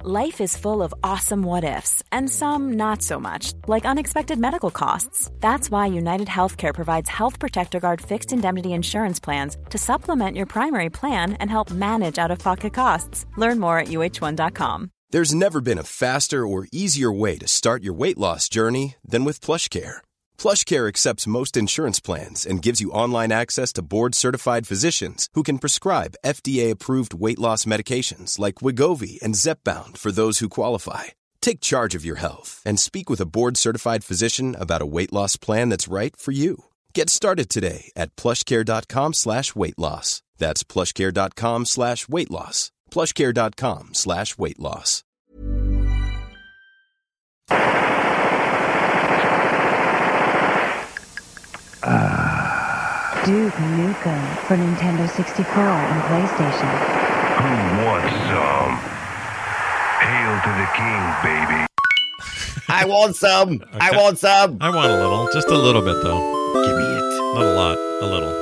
Life is full of awesome what-ifs, and some not so much, like unexpected medical costs. That's why United Healthcare provides Health Protector Guard fixed indemnity insurance plans to supplement your primary plan and help manage out-of-pocket costs. Learn more at uh1.com. There's never been a faster or easier way to start your weight loss journey than with PlushCare. PlushCare accepts most insurance plans and gives you online access to board-certified physicians who can prescribe FDA-approved weight loss medications like Wegovy and Zepbound for those who qualify. Take charge of your health and speak with a board-certified physician about a weight loss plan that's right for you. Get started today at plushcare.com/weight loss. That's plushcare.com/weight loss. plushcare.com/weight loss. Duke Nukem for Nintendo 64 and PlayStation. Who wants some? Hail to the king, baby. I want some. Okay. I want some. I want a little. Just a little bit, though. Give me it. Not a lot. A little.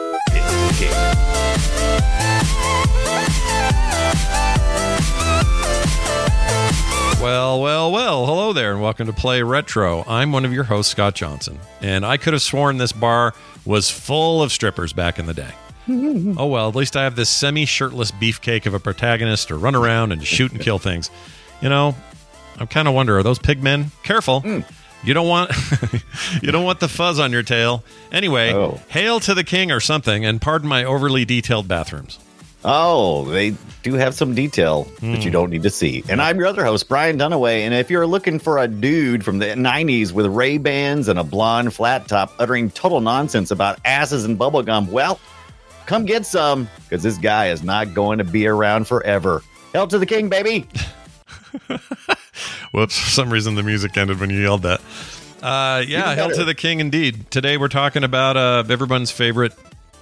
Well, hello there, and welcome to Play Retro. I'm one of your hosts, Scott Johnson, and I could have sworn this bar was full of strippers back in the day. Oh well, at least I have this semi-shirtless beefcake of a protagonist to run around and shoot and kill things. You know, I kind of wonder, are those pig men? Careful. You don't want you don't want the fuzz on your tail. Anyway, Hail to the king or something, and pardon my overly detailed bathrooms. Oh, they do have some detail that you don't need to see. And I'm your other host, Brian Dunaway. And if you're looking for a dude from the 90s with Ray-Bans and a blonde flat top uttering total nonsense about asses and bubblegum, well, come get some, because this guy is not going to be around forever. Hail to the king, baby. Whoops, for some reason the music ended when you yelled that. Yeah, hail to the king indeed. Today we're talking about everyone's favorite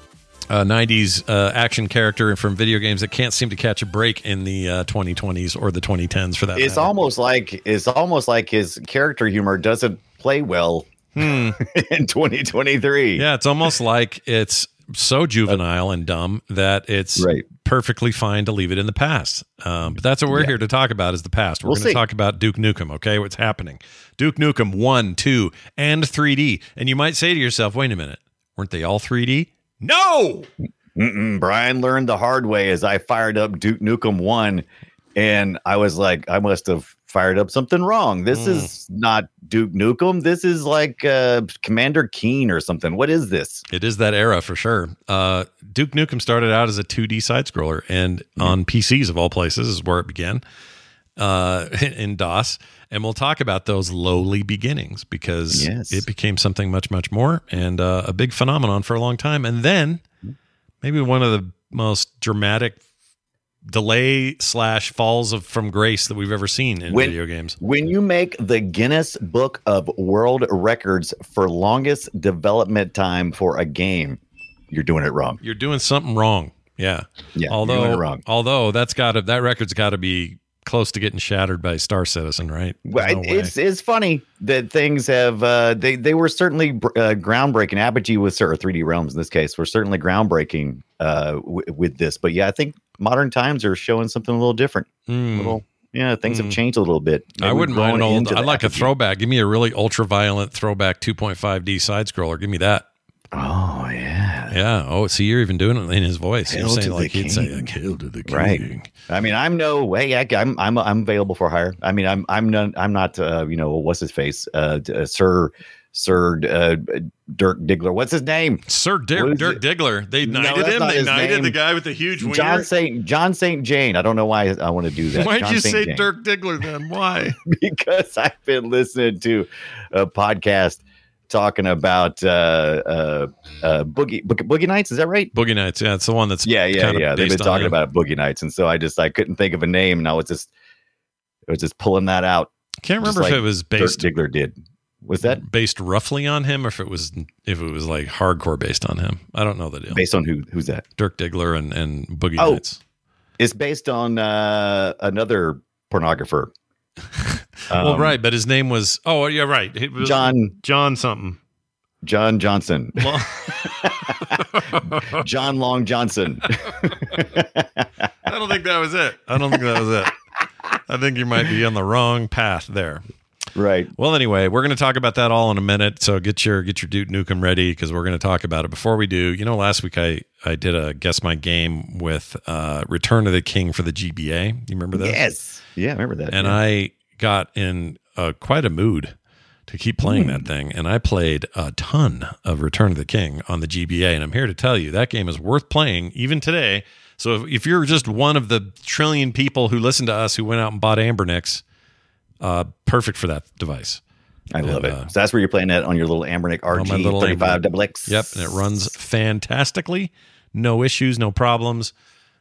90s action character from video games that can't seem to catch a break in the 2020s or the 2010s for that It's matter. almost like his character humor doesn't play well in 2023. Yeah, it's almost like it's so juvenile and dumb that it's perfectly fine to leave it in the past. But that's what we're here to talk about, is the past. We're going to talk about Duke Nukem, okay? What's happening? Duke Nukem 1, 2, and 3D. And you might say to yourself, wait a minute, weren't they all 3D? No! Brian learned the hard way as I fired up Duke Nukem 1, and I was like, I must have fired up something wrong. This is not Duke Nukem. This is like Commander Keen or something. What is this? It is that era for sure. Duke Nukem started out as a 2D side-scroller, and on PCs of all places is where it began, in DOS. And we'll talk about those lowly beginnings, because it became something much, much more, and a big phenomenon for a long time. And then maybe one of the most dramatic delay/falls from grace that we've ever seen in video games. When you make the Guinness Book of World Records for longest development time for a game, you're doing it wrong. You're doing something wrong. Yeah. Although, you're doing it wrong. Although that record's got to be close to getting shattered by Star Citizen, right? Well, it's funny that things have they were certainly groundbreaking. Apogee was, or 3D Realms in this case, were certainly groundbreaking with this. But yeah, I think modern times are showing something a little different. Things have changed a little bit. I wouldn't mind an old. I like a throwback. Give me a really ultra violent throwback 2.5D side scroller. Give me that. Oh yeah, yeah. Oh, see, you're even doing it in his voice. You're saying like he'd say, "Hail to the king." Right. I mean, I'm no way. I'm available for hire. I mean, I'm not. What's his face? Sir Dirk Diggler. What's his name? Sir Dirk Diggler. They knighted him. They knighted the guy with the huge wiener. John St. Jane. I don't know why I want to do that. Why'd you say Dirk Diggler then? Why? Because I've been listening to a podcast talking about Boogie Nights. Is that right? Boogie Nights. Yeah, it's the one that's yeah. They've been talking about Boogie Nights, and so I couldn't think of a name. And I was just pulling that out. Can't remember if it was based. Dirk Diggler did. Was that based roughly on him, or if it was like hardcore based on him? I don't know the deal. Based on who's that? Dirk Diggler and Boogie Nights. It's based on another pornographer. Well, right, but his name was. Oh, yeah, right. It was John something. John Johnson. John Long Johnson. I don't think that was it. I think you might be on the wrong path there. Right. Well, anyway, we're going to talk about that all in a minute. So get your Duke Nukem ready because we're going to talk about it. Before we do, last week I did a Guess My Game with Return of the King for the GBA. You remember that? Yes. Yeah, I remember that. And I got in quite a mood to keep playing that thing. And I played a ton of Return of the King on the GBA. And I'm here to tell you that game is worth playing even today. So if you're just one of the trillion people who listen to us who went out and bought Ambernicks, perfect for that device. I love it. So that's where you're playing that on your little Ambernick RG35XX. Yep, and it runs fantastically. No issues, no problems.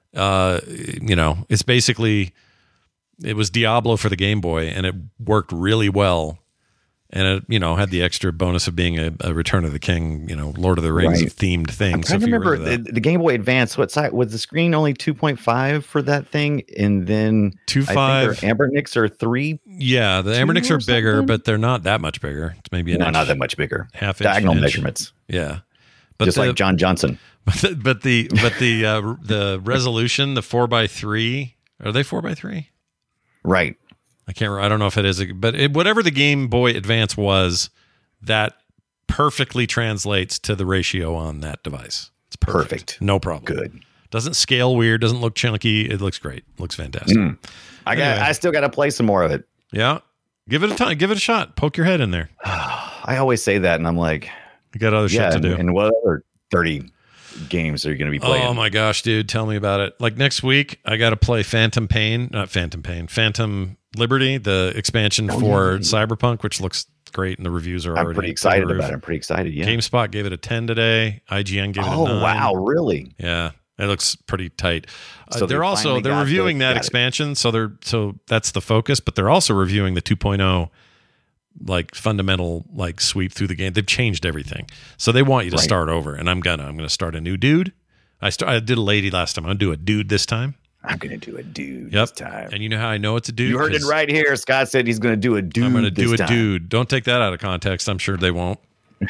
It's basically, it was Diablo for the Game Boy, and it worked really well. And it, had the extra bonus of being a Return of the King, Lord of the Rings themed thing. I'm trying to remember the Game Boy Advance. What size was the screen? Only 2.5 for that thing, and then 2.5. Ambernicks are 3. Yeah, the Ambernicks are bigger, but they're not that much bigger. It's maybe an inch, not that much bigger. Half diagonal inch. measurements. Yeah, but just like John Johnson. But the resolution, the 4x3, are they 4x3? Right. I don't know if it is, but whatever the Game Boy Advance was, that perfectly translates to the ratio on that device. It's perfect. No problem. Good. Doesn't scale weird. Doesn't look chunky. It looks great. Looks fantastic. I still got to play some more of it. Yeah. Give it a time. Give it a shot. Poke your head in there. I always say that, and I'm like, you got other shit to do. And what other 30 games are you going to be playing? Oh my gosh, dude. Tell me about it. Like next week, I got to play Phantom Liberty, the expansion for Cyberpunk, which looks great, and the reviews are already. I'm pretty excited about it. I'm pretty excited. Yeah. GameSpot gave it a 10 today. IGN gave it a 9. Oh wow, really? Yeah, it looks pretty tight. So they're reviewing that expansion, so that's the focus. But they're also reviewing the 2.0 like fundamental like sweep through the game. They've changed everything, so they want you to start over. And I'm gonna start a new dude. I did a lady last time. I'm gonna do a dude this time. I'm going to do a dude this time. And you know how I know it's a dude? You heard it right here. Scott said he's going to do a dude. I'm going to do a time. dude. Don't take that out of context. I'm sure they won't.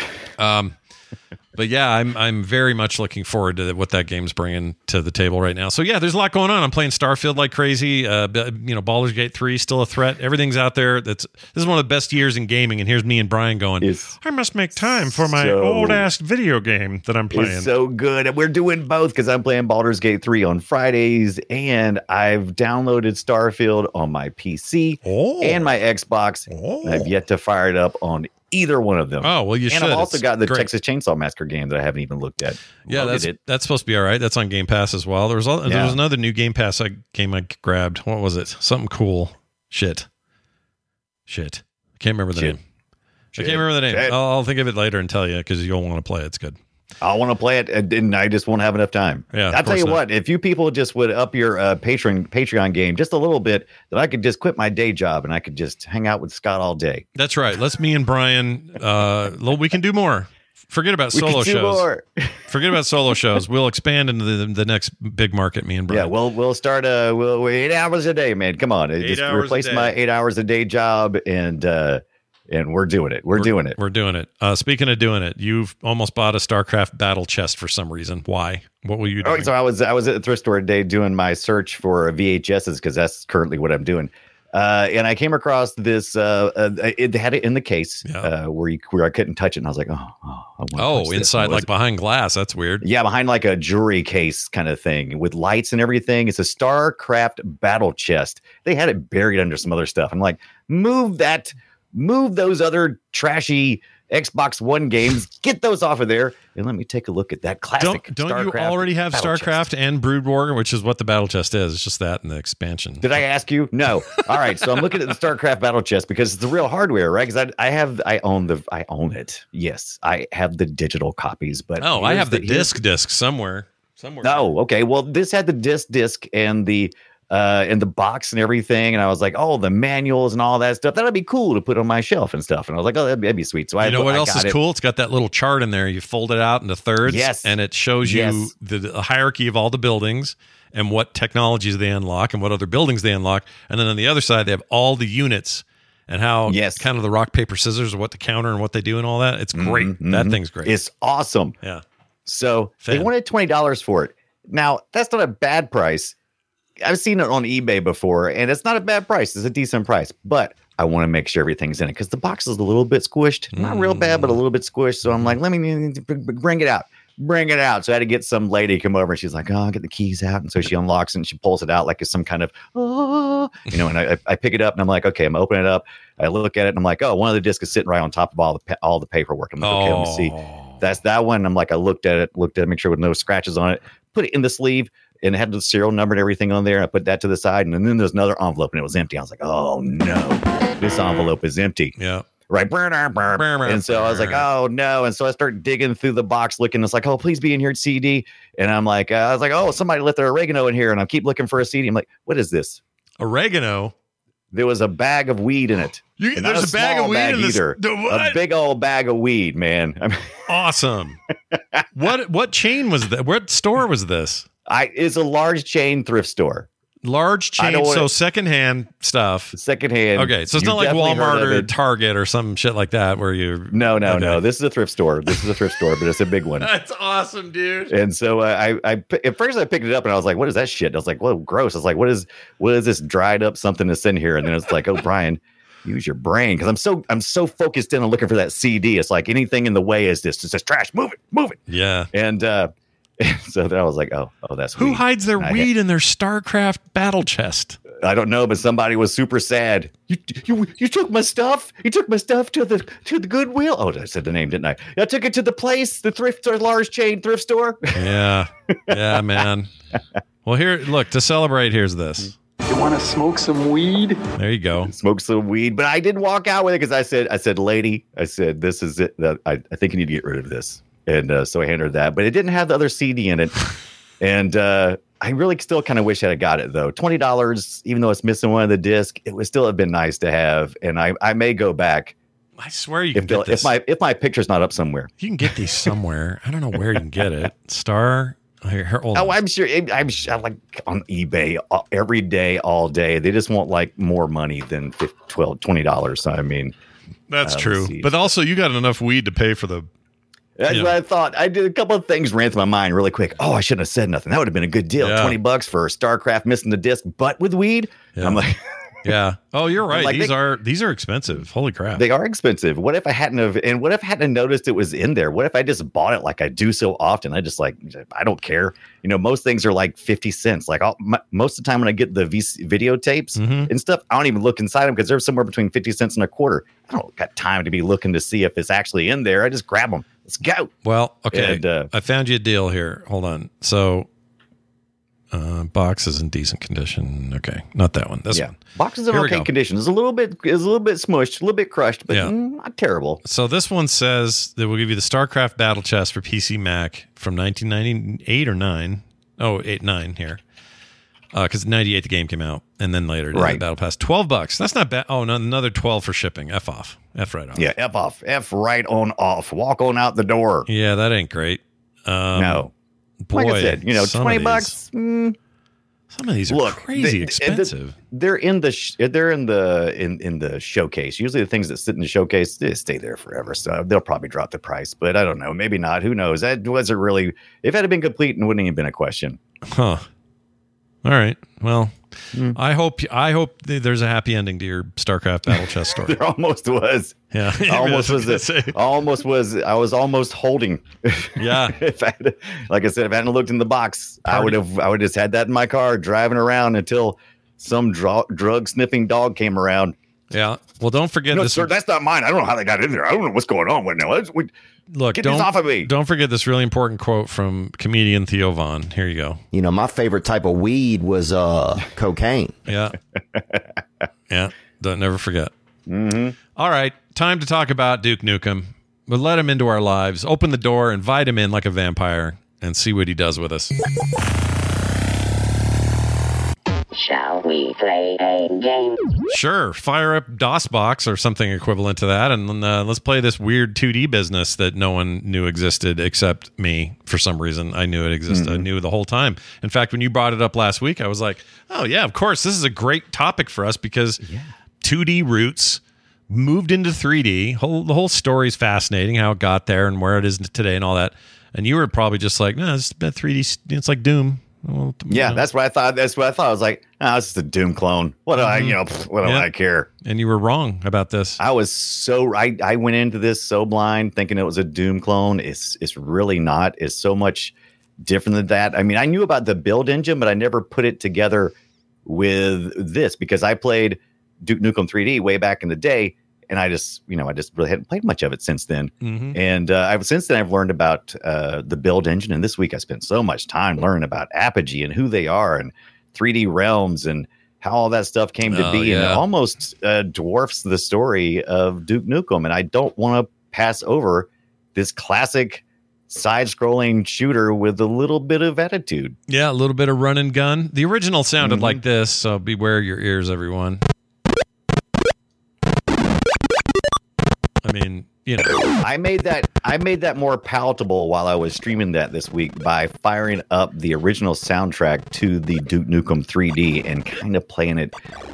But yeah, I'm very much looking forward to what that game's bringing to the table right now. So yeah, there's a lot going on. I'm playing Starfield like crazy. Baldur's Gate 3 still a threat. Everything's out there. This is one of the best years in gaming. And here's me and Brian going, I must make time for my old ass video game that I'm playing. It's so good. And we're doing both because I'm playing Baldur's Gate 3 on Fridays, and I've downloaded Starfield on my PC and my Xbox. And I've yet to fire it up on either one of them. Oh, well, you should. And I've also got the Texas Chainsaw Massacre game that I haven't even looked at. Yeah, that's supposed to be all right. That's on Game Pass as well. There was another new Game Pass game I grabbed. What was it? Something cool. Shit. I can't remember the name. I can't remember the name. I'll think of it later and tell you because you'll want to play it. It's good. I want to play it, and I just won't have enough time. Yeah, I'll tell you what, if you people just would up your Patreon game just a little bit, then I could just quit my day job and I could just hang out with Scott all day. That's right. Let's me and Brian, we can do more. Forget about solo shows. Forget about solo shows. We'll expand into the next big market, me and Brian. Yeah, we'll start 8 hours a day, man. Come on. Just replace my 8 hours a day job, and we're doing it. We're doing it. Speaking of doing it, you've almost bought a StarCraft battle chest for some reason. Why? What were you doing? So I was at the thrift store today doing my search for VHSs because that's currently what I'm doing. And I came across this. It had it in the case where I couldn't touch it, and I was like, inside, like behind glass. That's weird. Yeah, behind like a jewelry case kind of thing with lights and everything. It's a StarCraft battle chest. They had it buried under some other stuff. I'm like, move those other trashy Xbox One games, get those off of there, and let me take a look at that classic. Don't you already have StarCraft and Brood War, which is what the battle chest is? It's just that in the expansion. Did I ask you? No. All right, so I'm looking at the StarCraft battle chest because it's the real hardware, right? Because I own it. Yes, I have the digital copies, but I have the disc somewhere. Oh, okay. Well, this had the disc and the box and everything, and I was like, the manuals and all that stuff, that'd be cool to put on my shelf and stuff. And I was like, that'd be sweet. So what else is cool? It's got that little chart in there. You fold it out into thirds, and it shows you the hierarchy of all the buildings and what technologies they unlock and what other buildings they unlock. And then on the other side, they have all the units and how kind of the rock, paper, scissors, what to counter and what they do and all that. It's great. Mm-hmm. That thing's great. It's awesome. Yeah. So they wanted $20 for it. Now, that's not a bad price. I've seen it on eBay before, and it's not a bad price. It's a decent price, but I want to make sure everything's in it because the box is a little bit squished. Not real bad, but a little bit squished. So I'm like, let me bring it out. Bring it out. So I had to get some lady to come over, and she's like, I'll get the keys out. And so she unlocks it, and she pulls it out like it's some kind of, and I pick it up, and I'm like, okay, I'm opening it up. I look at it, and I'm like, oh, one of the discs is sitting right on top of all the paperwork. I'm like, okay, let me see. That's that one. I'm like, I looked at it, make sure with no scratches on it, put it in the sleeve, and it had the serial number and everything on there. I put that to the side, and then there's another envelope, and it was empty. I was like, oh no, this envelope is empty. Yeah. Right. And so I was like, oh no. And so I start digging through the box looking. It's like, oh, please be in here, CD. And I'm like, I was like, oh, somebody left their oregano in here. And I keep looking for a CD. I'm like, what is this? Oregano? There was a bag of weed in it. There's a bag of weed in this. A big old bag of weed, man. Awesome. What chain was that? What store was this? It's a large chain thrift store. Large chain, so secondhand stuff. Secondhand. Okay, so it's not like Walmart or Target or some shit like that where you. No. This is a thrift store. But it's a big one. That's awesome, dude. And so I at first I picked it up and I was like, "What is that shit?" I was like, "Whoa, gross!" I was like, "What is this dried up something that's in here?" And then it's like, "Oh, Brian, use your brain," because I'm so focused in on looking for that CD. It's like anything in the way is this. It's just trash. Move it. Yeah. And so then I was like, oh, that's who weed. hides their weed in their StarCraft battle chest? I don't know, but somebody was super sad. You took my stuff. You took my stuff to the Goodwill. Oh, I said the name, didn't I? I took it to the place, the thrift store, large chain thrift store. Yeah, man. Well, here, look, to celebrate, here's this. You want to smoke some weed? There you go. Smoke some weed, but I didn't walk out with it because I said, lady, this is it. I think you need to get rid of this. And so I handed her that, but it didn't have the other CD in it. And I really still kind of wish I had got it, though. $20, even though it's missing one of the discs, it would still have been nice to have. And I may go back. I swear you can get this. If my picture's not up somewhere. You can get these somewhere. I don't know where you can get it. I'm sure. I'm like on eBay every day, all day. They just want like more money than $20. So, I mean. That's true. But also, you got enough weed to pay for the. That's what I thought. I did a couple of things ran through my mind really quick. Oh, I shouldn't have said nothing. That would have been a good deal. Yeah. $20 for StarCraft missing the disc, but with weed. Yeah. I'm like, yeah. Oh, you're right. Like these are expensive. Holy crap. They are expensive. What if I hadn't noticed it was in there? What if I just bought it like I do so often? I don't care. Most things are like 50 cents. Like most of the time when I get the videotapes and stuff, I don't even look inside them because they're somewhere between 50 cents and a quarter. I don't got time to be looking to see if it's actually in there. I just grab them. Let's go. Well, okay. And, I found you a deal here. Hold on. So, box is in decent condition. Okay, not that one. This one. Box is in okay condition. It's a little bit smushed, a little bit crushed, but not terrible. So this one says that we'll give you the StarCraft Battle Chest for PC Mac from 1998 or 9. Oh, 9 here. Because 98 the game came out, and then later the Battle Pass. $12. That's not bad. Oh, no, another 12 for shipping. F off. F right off. Yeah, F off. F right on off. Walk on out the door. Yeah, that ain't great. No. Boy, like I said, $20. Some of these are crazy expensive. They're in the showcase. Usually the things that sit in the showcase, they stay there forever. So they'll probably drop the price, but I don't know. Maybe not. Who knows? That wasn't really. If it had been complete, it wouldn't have been a question. Huh. All right. Well, I hope there's a happy ending to your StarCraft Battle Chest story. There almost was. Yeah. I was almost holding. Yeah. Like I said, if I hadn't looked in the box, I would have just had that in my car driving around until some drug sniffing dog came around. Yeah. Well, don't forget this. Sir, that's not mine. I don't know how they got in there. I don't know what's going on right now. Look, get this off of me. Don't forget this really important quote from comedian Theo Vaughn. Here you go. My favorite type of weed was cocaine. Yeah. Yeah. Don't never forget. Mm-hmm. All right. Time to talk about Duke Nukem. We'll let him into our lives. Open the door, invite him in like a vampire, and see what he does with us. Shall we play a game? Sure. Fire up DOSBox or something equivalent to that, and let's play this weird 2D business that no one knew existed except me. For some reason, I knew it existed. I knew the whole time. In fact, when you brought it up last week, I was like, oh, yeah, of course. This is a great topic for us because 2D roots moved into 3D. The whole story is fascinating, how it got there and where it is today and all that. And you were probably just like, no, it's 3D. It's like Doom. Well, Yeah, that's what I thought. That's what I thought. I was like, it's just a Doom clone. What do I, what do I care? And you were wrong about this. I was I went into this so blind thinking it was a Doom clone. It's really not. It's so much different than that. I mean, I knew about the build engine, but I never put it together with this because I played Duke Nukem 3D way back in the day. And I just really hadn't played much of it since then. Mm-hmm. And since then I've learned about the build engine. And this week I spent so much time learning about Apogee and who they are and 3D Realms and how all that stuff came to be. And it almost dwarfs the story of Duke Nukem. And I don't want to pass over this classic side-scrolling shooter with a little bit of attitude. Yeah, a little bit of run and gun. The original sounded like this, so beware your ears, everyone. I mean, I made that more palatable while I was streaming that this week by firing up the original soundtrack to the Duke Nukem 3D and kind of playing it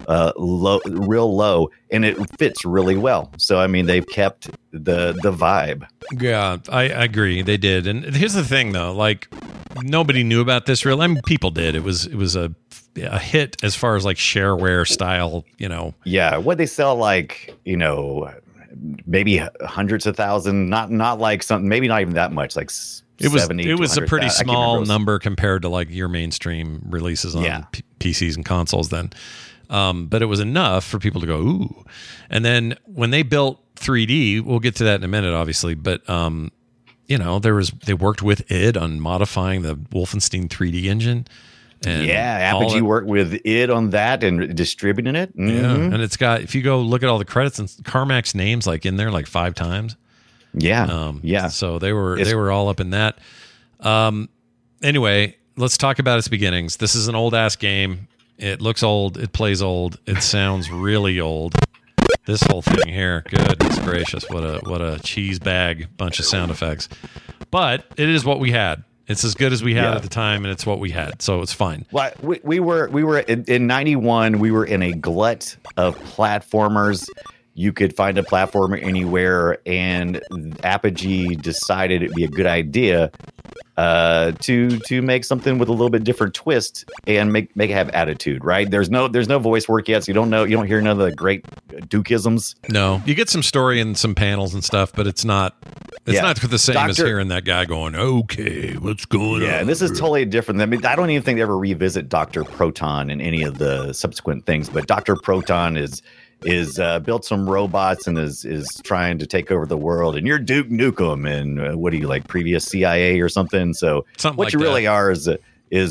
real low, and it fits really well. So I mean, they've kept the vibe. Yeah, I agree. They did. And here's the thing, though, like nobody knew about this really. I mean, people did. It was a hit as far as like shareware style. Yeah, what they sell like maybe hundreds of thousands, not like something, maybe not even that much, like it was was a pretty small number compared to like your mainstream releases on PCs and consoles then. But it was enough for people to go, ooh. And then when they built 3D, we'll get to that in a minute, obviously, but they worked with id on modifying the Wolfenstein 3D engine. And Apogee worked with id on that and distributing it. Mm-hmm. Yeah, and it's got, if you go look at all the credits, and Carmack's name's like in there like 5 times. Yeah. So they were all up in that. Anyway, let's talk about its beginnings. This is an old ass game. It looks old. It plays old. It sounds really old. This whole thing here, goodness gracious, what a cheese bag bunch of sound effects. But it is what we had. It's as good as we had at the time, and it's what we had, so it's fine. Well, we were in 91. We were in a glut of platformers. You could find a platformer anywhere, and Apogee decided it'd be a good idea to make something with a little bit different twist and make it have attitude. Right? There's no voice work yet, so you don't hear none of the great Dukeisms. No, you get some story and some panels and stuff, but it's not. It's not the same as hearing that guy going, "Okay, what's going on?" Yeah, and this is totally different. I mean, I don't even think they ever revisit Dr. Proton in any of the subsequent things. But Dr. Proton is built some robots and is trying to take over the world. And you're Duke Nukem, and what are you, like previous CIA or something? So what you really are is a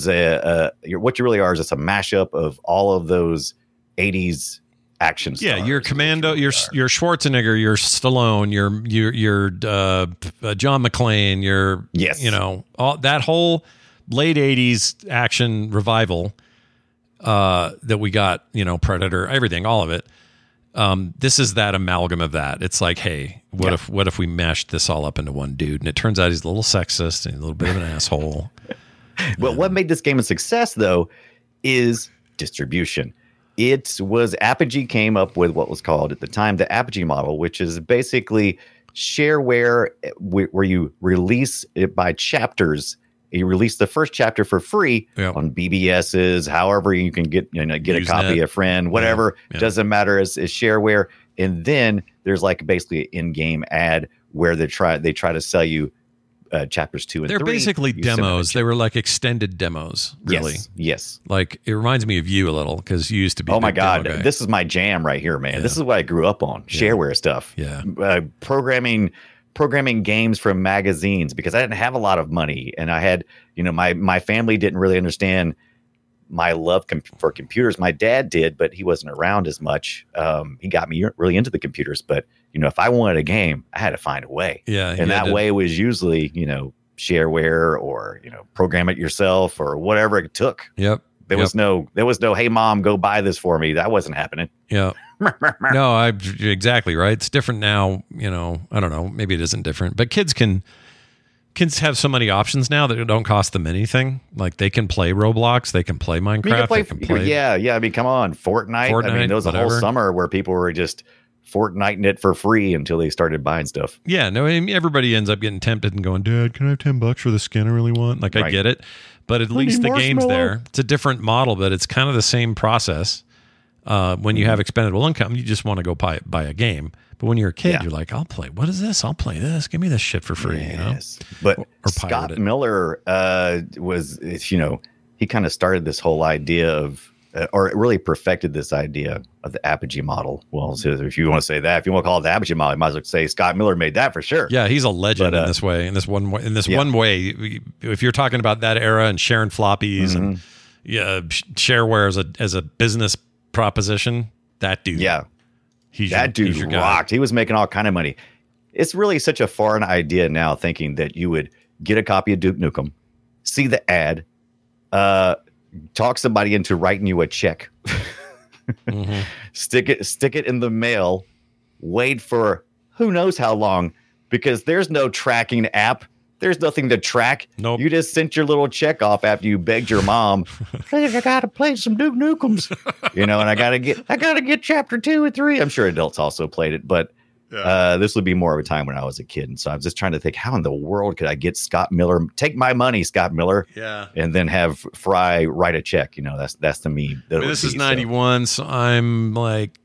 mashup of all of those 80s action stars. Yeah, you're Commando, you're Schwarzenegger, you're Stallone, you're John McClane, all that whole late 80s action revival that we got, Predator, everything, all of it. This is that amalgam of that. It's like, hey, what if we mashed this all up into one dude? And it turns out he's a little sexist and a little bit of an asshole. But what made this game a success, though, is distribution. It was Apogee came up with what was called at the time the Apogee model, which is basically shareware where you release it by chapters. You release the first chapter for free on BBSs, however you can get a copy, a friend, whatever. Doesn't matter. It's shareware. And then there's like basically an in-game ad where they try to sell you chapters 2 and 3. They're basically demos. They were like extended demos, really. Yes. Like it reminds me of you a little because you used to be. Oh my God, this is my jam right here, man. Yeah. This is what I grew up on. Shareware stuff. Yeah. Programming games from magazines because I didn't have a lot of money, and I had, my family didn't really understand my love for computers. My dad did, but he wasn't around as much. He got me really into the computers, but if I wanted a game, I had to find a way. Yeah. And that way was usually, shareware or, program it yourself or whatever it took. Yep. There was no, hey mom, go buy this for me. That wasn't happening. Yeah. No, exactly right. It's different now. I don't know. Maybe it isn't different, but kids can have so many options now that it don't cost them anything. Like they can play Roblox, they can play Minecraft. They can play. Yeah. I mean, come on, Fortnite. I mean, there was a whole summer where people were just Fortniting it for free until they started buying stuff. Yeah, no, I mean, everybody ends up getting tempted and going, Dad, can I have $10 for the skin I really want? Like, I get it. but at least the game's there. It's a different model, but it's kind of the same process. When you have expendable income, you just want to go buy a game. But when you're a kid, you're like, I'll play. What is this? I'll play this. Give me this shit for free. Yes. But or Scott Miller was, he kind of started this whole idea of, or really perfected this idea of the Apogee model. Well, so if you want to say that, if you want to call it the Apogee model, you might as well say Scott Miller made that for sure. Yeah, he's a legend in this way. In this one way, if you're talking about that era and sharing floppies and shareware as a business proposition, that dude. Yeah. He's rocked. He was making all kind of money. It's really such a foreign idea now, thinking that you would get a copy of Duke Nukem, see the ad, talk somebody into writing you a check, stick it in the mail, wait for who knows how long, because there's no tracking app. There's nothing to track. Nope. You just sent your little check off after you begged your mom. I gotta play some Duke Nukems, and I gotta get chapter 2 and 3. I'm sure adults also played it, but this would be more of a time when I was a kid, and so I was just trying to think, how in the world could I get Scott Miller? Take my money, Scott Miller, and then have Fry write a check. That's the meme. This is 91, so I'm like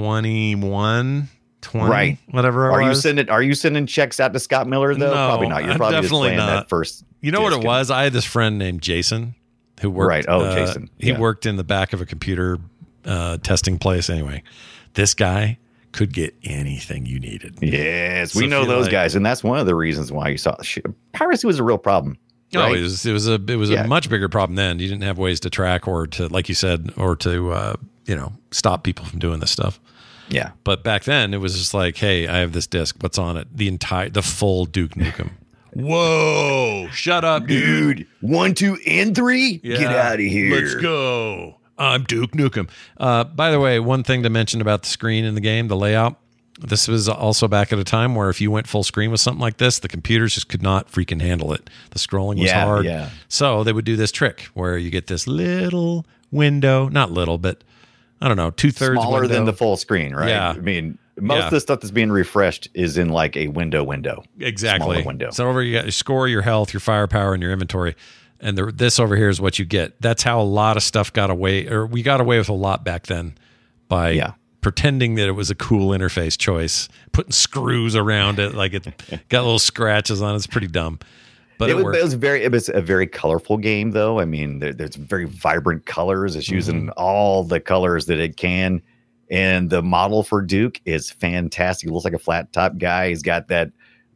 21. 20, right, whatever. Are you sending checks out to Scott Miller though? No, probably not. You're probably definitely just playing not. that first. You know what it was? I had this friend named Jason who worked. Right. Oh, Jason. He worked in the back of a computer testing place. Anyway, this guy could get anything you needed. Yes, so we know those guys, and that's one of the reasons why you saw piracy was a real problem. Right? Oh, it was a much bigger problem then. You didn't have ways to track or to, like you said, or to stop people from doing this stuff. Yeah. But back then it was just like, hey, I have this disc. What's on it? The full Duke Nukem. Whoa. Shut up, dude. 1, 2, and 3? Yeah. Get out of here. Let's go. I'm Duke Nukem. By the way, one thing to mention about the screen in the game, the layout, this was also back at a time where if you went full screen with something like this, the computers just could not freaking handle it. The scrolling was hard. Yeah. So they would do this trick where you get this little window, not little, but I don't know, 2/3 smaller window. than the full screen, right? Yeah. I mean, most of the stuff that's being refreshed is in like a window. Exactly. Smaller window. So over you got your score, your health, your firepower, and your inventory. And this over here is what you get. That's how a lot of stuff got away, or we got away with a lot back then by pretending that it was a cool interface choice, putting screws around it, like it got little scratches on it. It's pretty dumb. But it was a very colorful game, though. I mean, there's very vibrant colors. It's using all the colors that it can, and the model for Duke is fantastic. He looks like a flat top guy. He's got that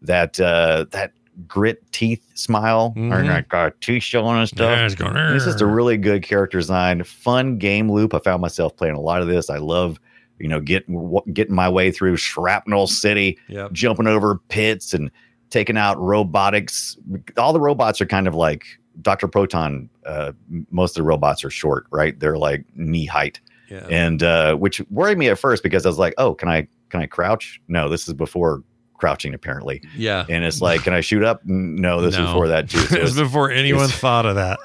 grit teeth smile, or like teeth showing and stuff. Yeah, it's just a really good character design, fun game loop. I found myself playing a lot of this. I love, getting my way through Shrapnel City, jumping over pits and taking out robotics. All the robots are kind of like Dr. Proton. Most of the robots are short, right? They're like knee height. Yeah. And which worried me at first because I was like, oh, can I crouch? No, this is before crouching apparently. Yeah. And it's like, can I shoot up? No, this is before that too. So it was before anyone thought of that.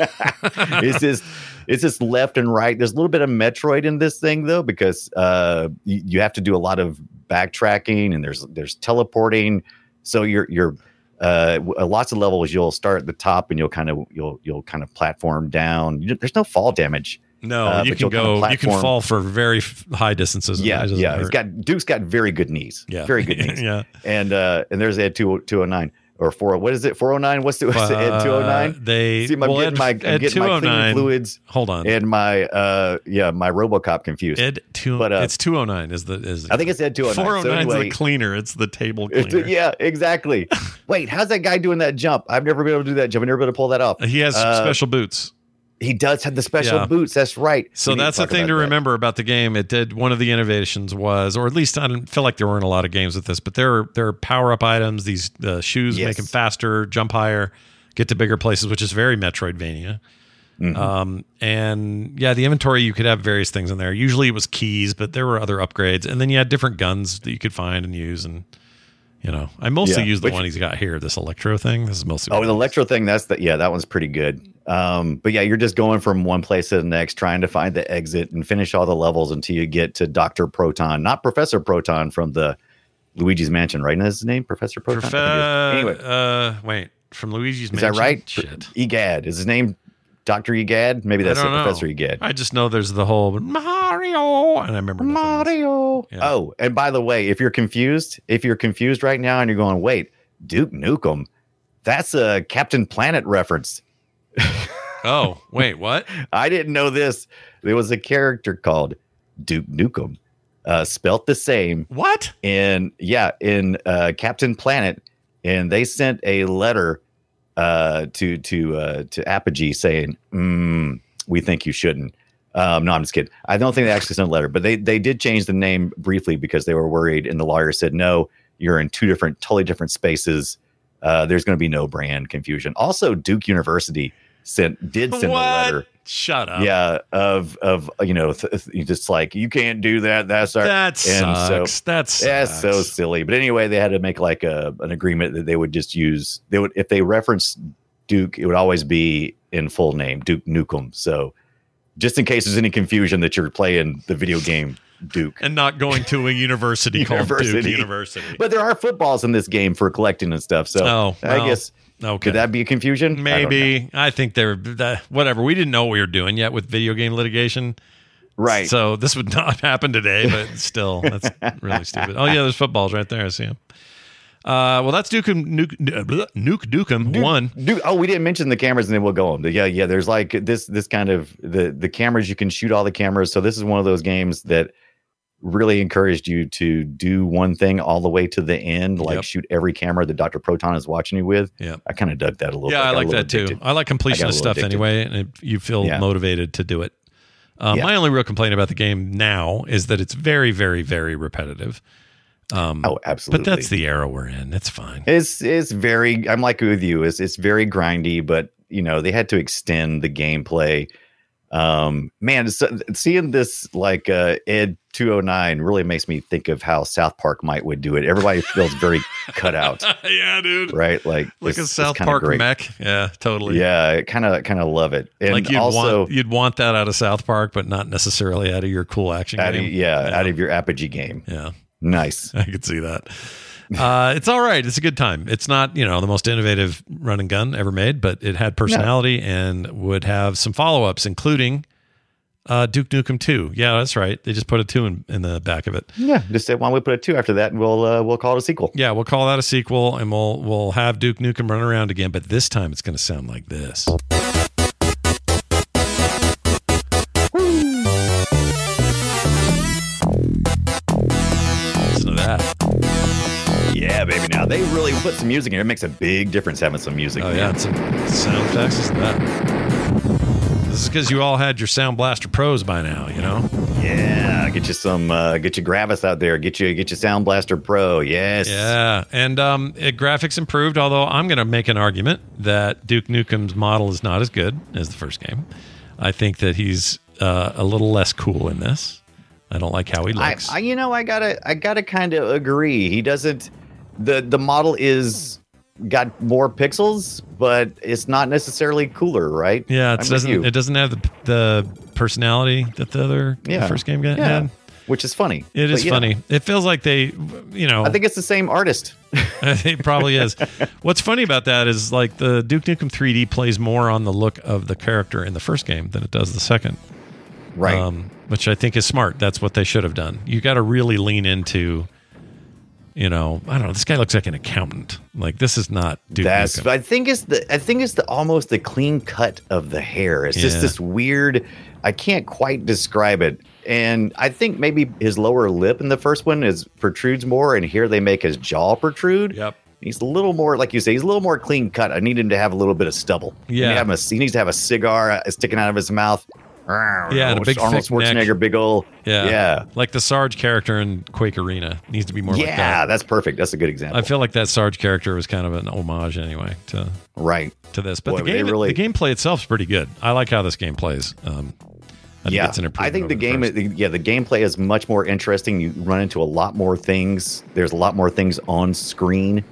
It's just left and right. There's a little bit of Metroid in this thing though, because you have to do a lot of backtracking and there's teleporting. So you're lots of levels. You'll start at the top and you'll kind of platform down. There's no fall damage. No, you can fall for very high distances. Yeah. Duke's got very good knees. Yeah. Very good knees. Yeah. And there's Ed 209 or 4. What is it? 409? What's the Ed 209? I'm getting my cleaning fluids. Hold on. And my my RoboCop confused. It's 209 is the I think it's Ed 209. 409 is the cleaner. It's the table cleaner. Yeah, exactly. Wait, how's that guy doing that jump? I've never been able to do that jump. I've never been able to pull that off. He has special boots. He does have the special boots. That's right. So that's the thing to remember about the game. It did one of the innovations was, or at least I didn't feel like there weren't a lot of games with this, but there are power up items. These shoes make him faster, jump higher, get to bigger places, which is very Metroidvania. Mm-hmm. And the inventory, you could have various things in there. Usually it was keys, but there were other upgrades, and then you had different guns that you could find and use. And I mostly use the one he's got here, this electro thing. This is mostly the electro thing. That one's pretty good. But you're just going from one place to the next, trying to find the exit and finish all the levels until you get to Dr. Proton, not Professor Proton from the Luigi's Mansion, right? Isn't his name Professor Proton? Anyway, wait. from Luigi's Is Mansion. that right? Shit. Egad. Is his name Dr. Egad? Maybe that's I don't know. Professor Egad. I just know there's the whole Mario, and I remember nothing else. Mario. Yeah. Oh, and by the way, if you're confused right now and you're going, wait, Duke Nukem, that's a Captain Planet reference. Oh, wait, what? I didn't know this. There was a character called Duke Nukem, spelt the same. What? In Captain Planet, and they sent a letter to Apogee saying, we think you shouldn't. No, I'm just kidding. I don't think they actually sent a letter, but they did change the name briefly because they were worried, and the lawyer said, no, you're in two totally different spaces. There's going to be no brand confusion. Also, Duke University did send a letter. Shut up. Yeah, of just like, you can't do that. That sucks. That's so silly. But anyway, they had to make like an agreement that they would just use. They would, if they reference Duke, it would always be in full name, Duke Nukem. So just in case there's any confusion that you're playing the video game Duke and not going to a university called Duke University. But there are footballs in this game for collecting and stuff. So I guess. Okay. Could that be a confusion? Maybe. I think they're whatever. We didn't know what we were doing yet with video game litigation. Right. So this would not happen today, but still, that's really stupid. Oh, yeah, there's footballs right there. I see them. Well, that's Nuke Nukem 1. We didn't mention the cameras, and then we'll go on. Yeah. There's like this kind of the cameras. You can shoot all the cameras. So this is one of those games that really encouraged you to do one thing all the way to the end, like shoot every camera that Dr. Proton is watching you with. Yeah, I kind of dug that a little bit. Yeah, I like that too. I like completionist stuff anyway, and you feel motivated to do it. My only real complaint about the game now is that it's very, very, very repetitive. Absolutely. But that's the era we're in. It's fine. It's very, I'm like with you, it's very grindy, but they had to extend the gameplay. Man, seeing this like Ed 209 really makes me think of how South Park would do it. Everybody feels very cut out. Yeah, dude. Right? Like a South Park mech. Yeah, totally. Yeah, kind of love it. And like you'd want that out of South Park, but not necessarily out of your cool action game. Out of your Apogee game. Yeah. Nice. I could see that. It's all right. It's a good time. It's not, the most innovative run and gun ever made, but it had personality and would have some follow-ups, including Duke Nukem 2. Yeah, that's right. They just put a 2 in the back of it. Yeah, just say, why don't we put a 2 after that, and we'll call it a sequel. Yeah, we'll call that a sequel, and we'll have Duke Nukem run around again, but this time it's going to sound like this. Listen to that. Yeah, baby. Now they really put some music in here. It makes a big difference having some music. Oh, yeah. Some sound effects. Listen to that. This is because you all had your Sound Blaster Pros by now, Yeah. Get you some, get your Gravis out there. Get your Sound Blaster Pro. Yes. Yeah. And graphics improved, although I'm going to make an argument that Duke Nukem's model is not as good as the first game. I think that he's a little less cool in this. I don't like how he looks. I gotta kind of agree. He doesn't. The model got more pixels, but it's not necessarily cooler, right? Yeah, it doesn't have the personality that the first game had. Which is funny. It is funny. It feels like they, I think it's the same artist. It probably is. What's funny about that is like the Duke Nukem 3D plays more on the look of the character in the first game than it does the second. Right. Which I think is smart. That's what they should have done. You got to really lean into, I don't know. This guy looks like an accountant. Like, this is not Duke Nukem. I think it's the almost the clean cut of the hair. It's just this weird. I can't quite describe it. And I think maybe his lower lip in the first one protrudes more, and here they make his jaw protrude. Yep. He's a little more, like you say, he's a little more clean cut. I need him to have a little bit of stubble. Yeah. He needs to have a cigar sticking out of his mouth. Yeah, and a big Arnold thick neck. Schwarzenegger, big old. Yeah. Like the Sarge character in Quake Arena needs to be more like that. Yeah, that's perfect. That's a good example. I feel like that Sarge character was kind of an homage anyway to this. But the gameplay itself is pretty good. I like how this game plays. I think it's an improvement. I think the gameplay is much more interesting. You run into a lot more things. There's a lot more things on screen.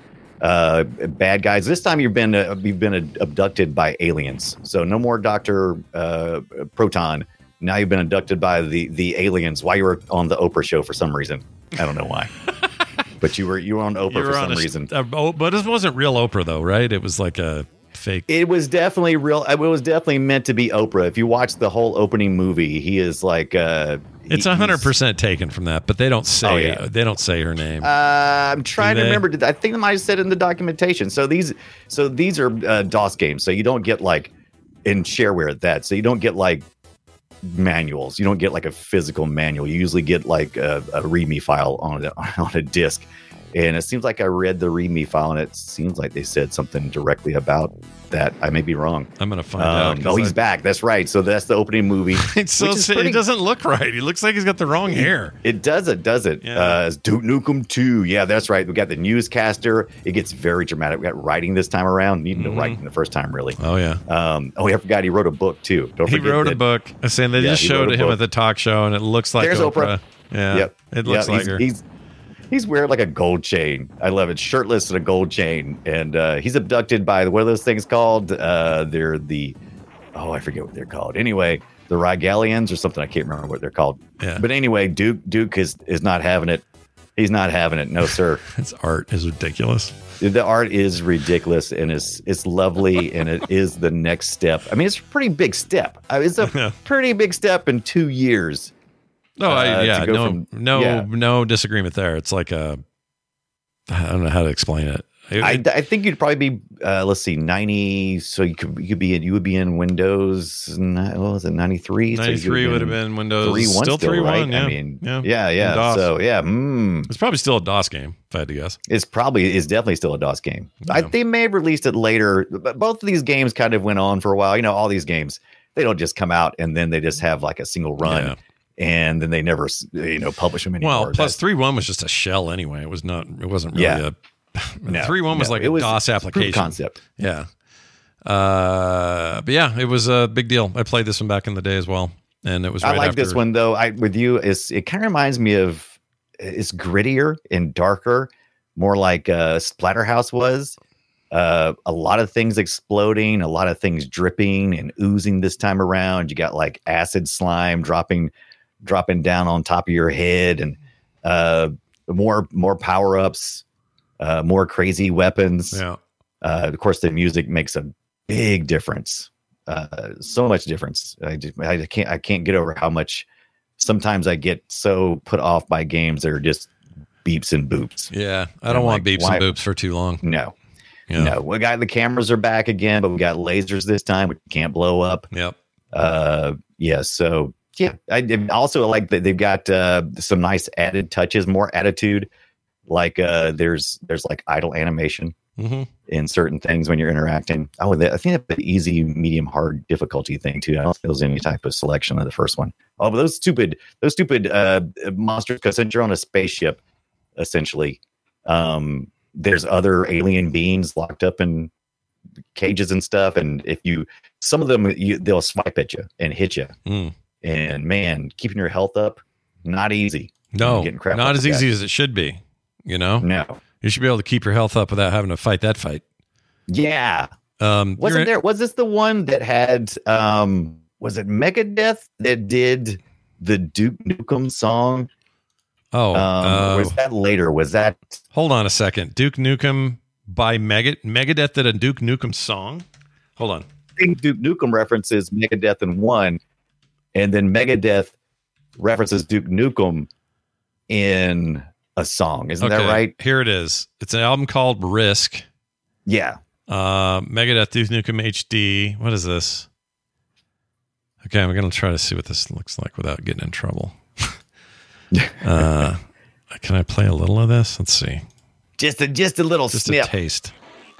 Bad guys. This time you've been abducted by aliens. So no more Dr. Proton. Now you've been abducted by the aliens while you were on the Oprah show for some reason. I don't know why. But you were on Oprah for some reason. But it wasn't real Oprah though, right? It was like a fake. It was definitely real. It was definitely meant to be Oprah. If you watch the whole opening movie, he is like it's 100% taken from that, but they don't say they don't say her name. I'm trying to remember. I think they might have said it in the documentation. So these are DOS games. So you don't get like in shareware at that. So you don't get like manuals. You don't get like a physical manual. You usually get like a README file on a disc. And it seems like I read the README file, and it seems like they said something directly about that. I may be wrong. I'm going to find out. Oh, he's back. That's right. So that's the opening movie. It doesn't look right. He looks like he's got the wrong hair. It doesn't. Yeah. It's Duke Nukem 2. Yeah, that's right. We got the newscaster. It gets very dramatic. We got writing this time around. Needing to write the first time, really. Oh, yeah. I forgot he wrote a book, too. Don't forget he wrote a book. I'm saying they just showed him at the talk show, and it looks like There's Oprah. Yeah. Yep. It looks like her. He's wearing like a gold chain. I love it. Shirtless and a gold chain. And he's abducted by what are those things called? They're I forget what they're called. Anyway, the Rigalians or something. I can't remember what they're called. Yeah. But anyway, Duke is not having it. He's not having it. No, sir. His art is ridiculous. The art is ridiculous, and it's lovely, and it is the next step. I mean, it's a pretty big step. It's a pretty big step in 2 years. No disagreement there. It's like I don't know how to explain it. I think you'd probably be let's see, 90. So you would be in Windows. What was it, 93? 93 would have been Windows 3.1 still 3.1. Right? Yeah. I mean, yeah. DOS. So yeah, it's probably still a DOS game if I had to guess. It's definitely still a DOS game. Yeah. They may have released it later, but both of these games kind of went on for a while. You know, all these games, they don't just come out and then they just have like a single run. Yeah. And then they never, publish them anymore. Well, plus 3.1 was just a shell anyway. It wasn't really a. 3.1 was like a DOS application concept. Yeah. But yeah, it was a big deal. I played this one back in the day as well, and it was. Right I like after. this one though. With you, it kind of reminds me of. It's grittier and darker, more like Splatterhouse was. A lot of things exploding, a lot of things dripping and oozing this time around. You got like acid slime dropping down on top of your head, and more power-ups, more crazy weapons. Yeah. Of course, the music makes a big difference. So much difference. I can't get over how much. Sometimes I get so put off by games that are just beeps and boops. Yeah, I don't want beeps and boops for too long. No. Yeah. No. We got the cameras are back again, but we got lasers this time, which can't blow up. Yep. Yeah. So. Yeah, I also like that they've got some nice added touches, more attitude. Like there's like idle animation in certain things when you're interacting. I think that's the easy, medium, hard difficulty thing too. I don't think there was any type of selection of the first one. Oh, but those stupid monsters, because since you're on a spaceship, essentially, there's other alien beings locked up in cages and stuff, and some of them they'll swipe at you and hit you. And man, keeping your health up, not easy. No, not as easy as it should be. No, you should be able to keep your health up without having to fight that fight. Yeah. Was this the one that had? Was it Megadeth that did the Duke Nukem song? Oh, was that later? Was that? Hold on a second. Duke Nukem by Megadeth did a Duke Nukem song. Hold on. I think Duke Nukem references Megadeth in one. And then Megadeth references Duke Nukem in a song. Isn't that right? Here it is. It's an album called Risk. Yeah. Megadeth, Duke Nukem HD. What is this? Okay, I'm going to try to see what this looks like without getting in trouble. Can I play a little of this? Let's see. Just a little snip. A taste.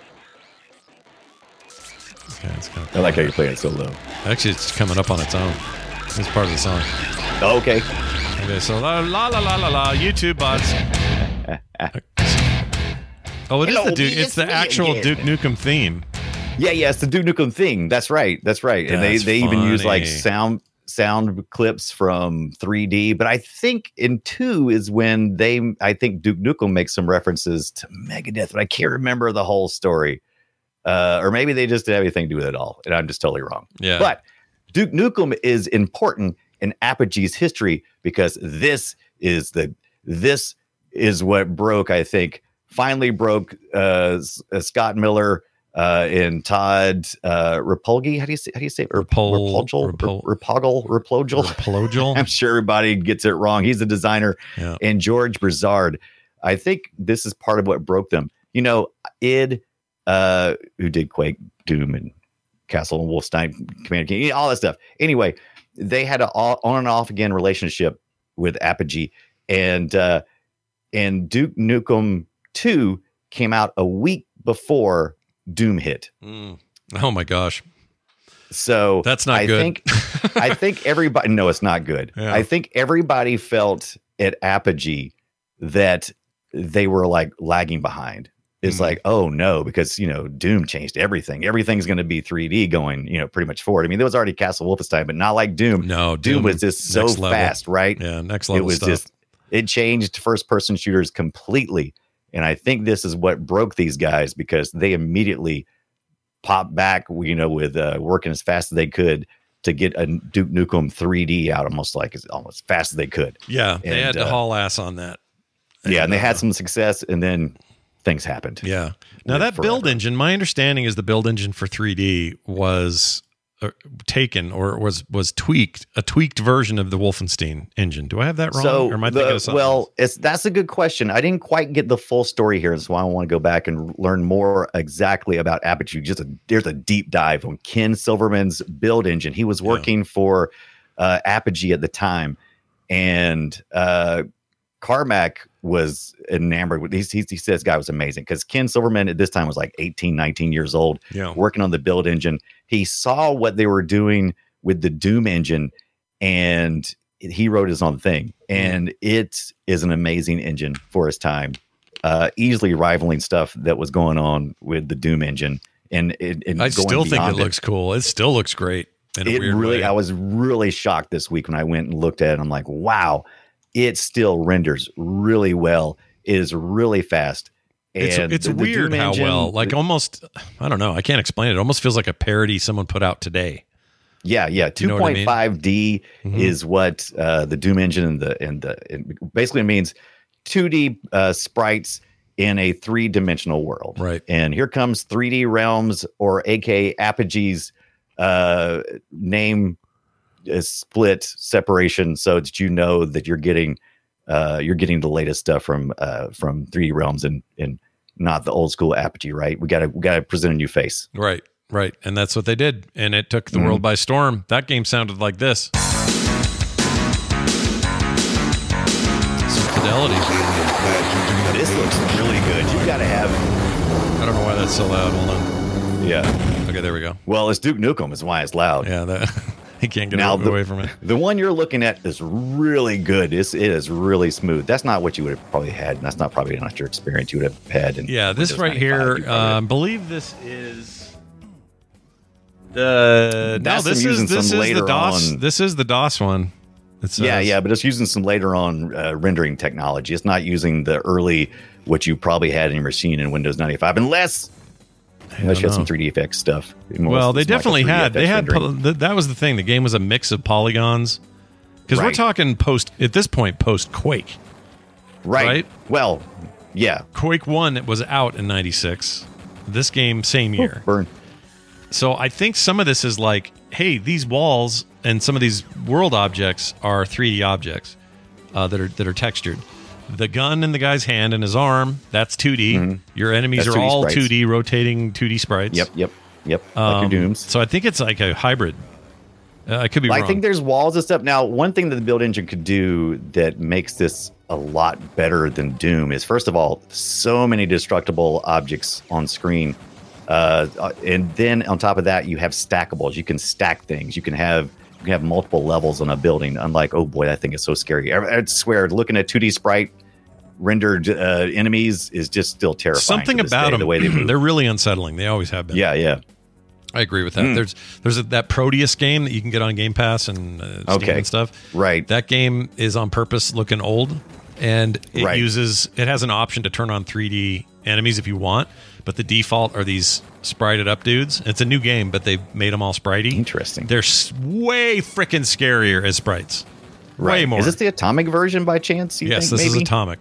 Okay, I like how you're playing it so low. Actually, it's coming up on its own. It's part of the song. Oh, okay. Okay, so la YouTube bots. Oh, it is the Duke. It's the actual again. Duke Nukem theme. Yeah, it's the Duke Nukem theme. That's right. And they even use like sound clips from 3D. But I think in 2 is when I think Duke Nukem makes some references to Megadeth, but I can't remember the whole story. Or maybe they just didn't have anything to do with it all, and I'm just totally wrong. Yeah. But Duke Nukem is important in Apogee's history because this is what broke, I think, finally broke Scott Miller and Todd Rapolgi. How do you say it? Rapogel. I'm sure everybody gets it wrong. He's the designer. Yeah. And George Broussard. I think this is part of what broke them. You know, id, who did Quake, Doom, and Castle and Wolfenstein, Commander King, all that stuff. Anyway, they had an on and off again relationship with Apogee, and Duke Nukem 2 came out a week before Doom hit. Oh my gosh. So that's not good. I think everybody, no, it's not good. Yeah. I think everybody felt at Apogee that they were like lagging behind. It's like, oh no, because, you know, Doom changed everything. Everything's going to be 3D going, you know, pretty much forward. I mean, there was already Castle Wolfenstein, but not like Doom. No, Doom was just so fast, right? Yeah, next level It was stuff. it changed first-person shooters completely. And I think this is what broke these guys, because they immediately popped back, you know, with working as fast as they could to get a Duke Nukem 3D out almost fast as they could. Yeah, they had to haul ass on that. And they had some success, and then things happened. Yeah. Now that build engine, my understanding is the build engine for 3D was taken or was tweaked, a tweaked version of the Wolfenstein engine. Do I have that wrong? So or am I thinking of something else? That's a good question. I didn't quite get the full story here, so I want to go back and learn more exactly about Apogee. There's a deep dive on Ken Silverman's build engine. He was working for Apogee at the time, and Carmack was enamored with he says this guy was amazing, because Ken Silverman at this time was like 18, 19 years old, working on the build engine. He saw what they were doing with the Doom engine, and he wrote his own thing. And it is an amazing engine for his time, easily rivaling stuff that was going on with the Doom engine. And I still think it looks cool. It still looks great. I was really shocked this week when I went and looked at it. I'm like, wow. It still renders really well. It is really fast. And it's weird how well, like almost, I don't know. I can't explain it. It almost feels like a parody someone put out today. Yeah. 2.5D is what the Doom engine and basically means 2D sprites in a 3-dimensional world. Right. And here comes 3D Realms, or aka Apogee's name split separation, so that you know that you're getting the latest stuff from 3D Realms and not the old school Apogee, right? We gotta present a new face. Right. And that's what they did. And it took the world by storm. That game sounded like this. Some fidelity. This looks really good. You gotta have I don't know why that's so loud. Hold on. Yeah. Okay, there we go. Well, it's Duke Nukem is why it's loud. Yeah, he can't get away from it. The one you're looking at is really good. It is really smooth. That's not what you would have probably had. That's not probably not your experience you would have had. This right here, I believe this is the. No, this is the DOS. This is the DOS one. But it's using some later on rendering technology. It's not using the early what you probably had in your machine in Windows 95, unless you had some 3D effects stuff. Well, they definitely had. They had. That was the thing. The game was a mix of polygons, because we're talking post Quake. Right. Well, yeah. Quake 1 was out in '96. This game, same year. Burn. So I think some of this is like, hey, these walls and some of these world objects are 3D objects that are textured. The gun in the guy's hand and his arm, that's 2D. Mm-hmm. Your enemies are all sprites. 2D, rotating 2D sprites. Yep. Like your Dooms. So I think it's like a hybrid. I could be wrong. I think there's walls and stuff. Now, one thing that the build engine could do that makes this a lot better than Doom is, first of all, so many destructible objects on screen. And then on top of that, you have stackables. You can stack things. You can have multiple levels on a building. Unlike, oh boy, that thing is so scary. I swear, looking at 2D sprite rendered enemies is just still terrifying. Something about them, the way they move. They're really unsettling. They always have been. Yeah. I agree with that. There's that Proteus game that you can get on Game Pass and Steam and stuff. Right. That game is on purpose looking old, and it has an option to turn on 3D enemies if you want, but the default are these sprited up dudes. It's a new game, but they've made them all spritey. Interesting. They're way freaking scarier as sprites. Right. Way more. Is this the Atomic version by chance? Yes, this is Atomic.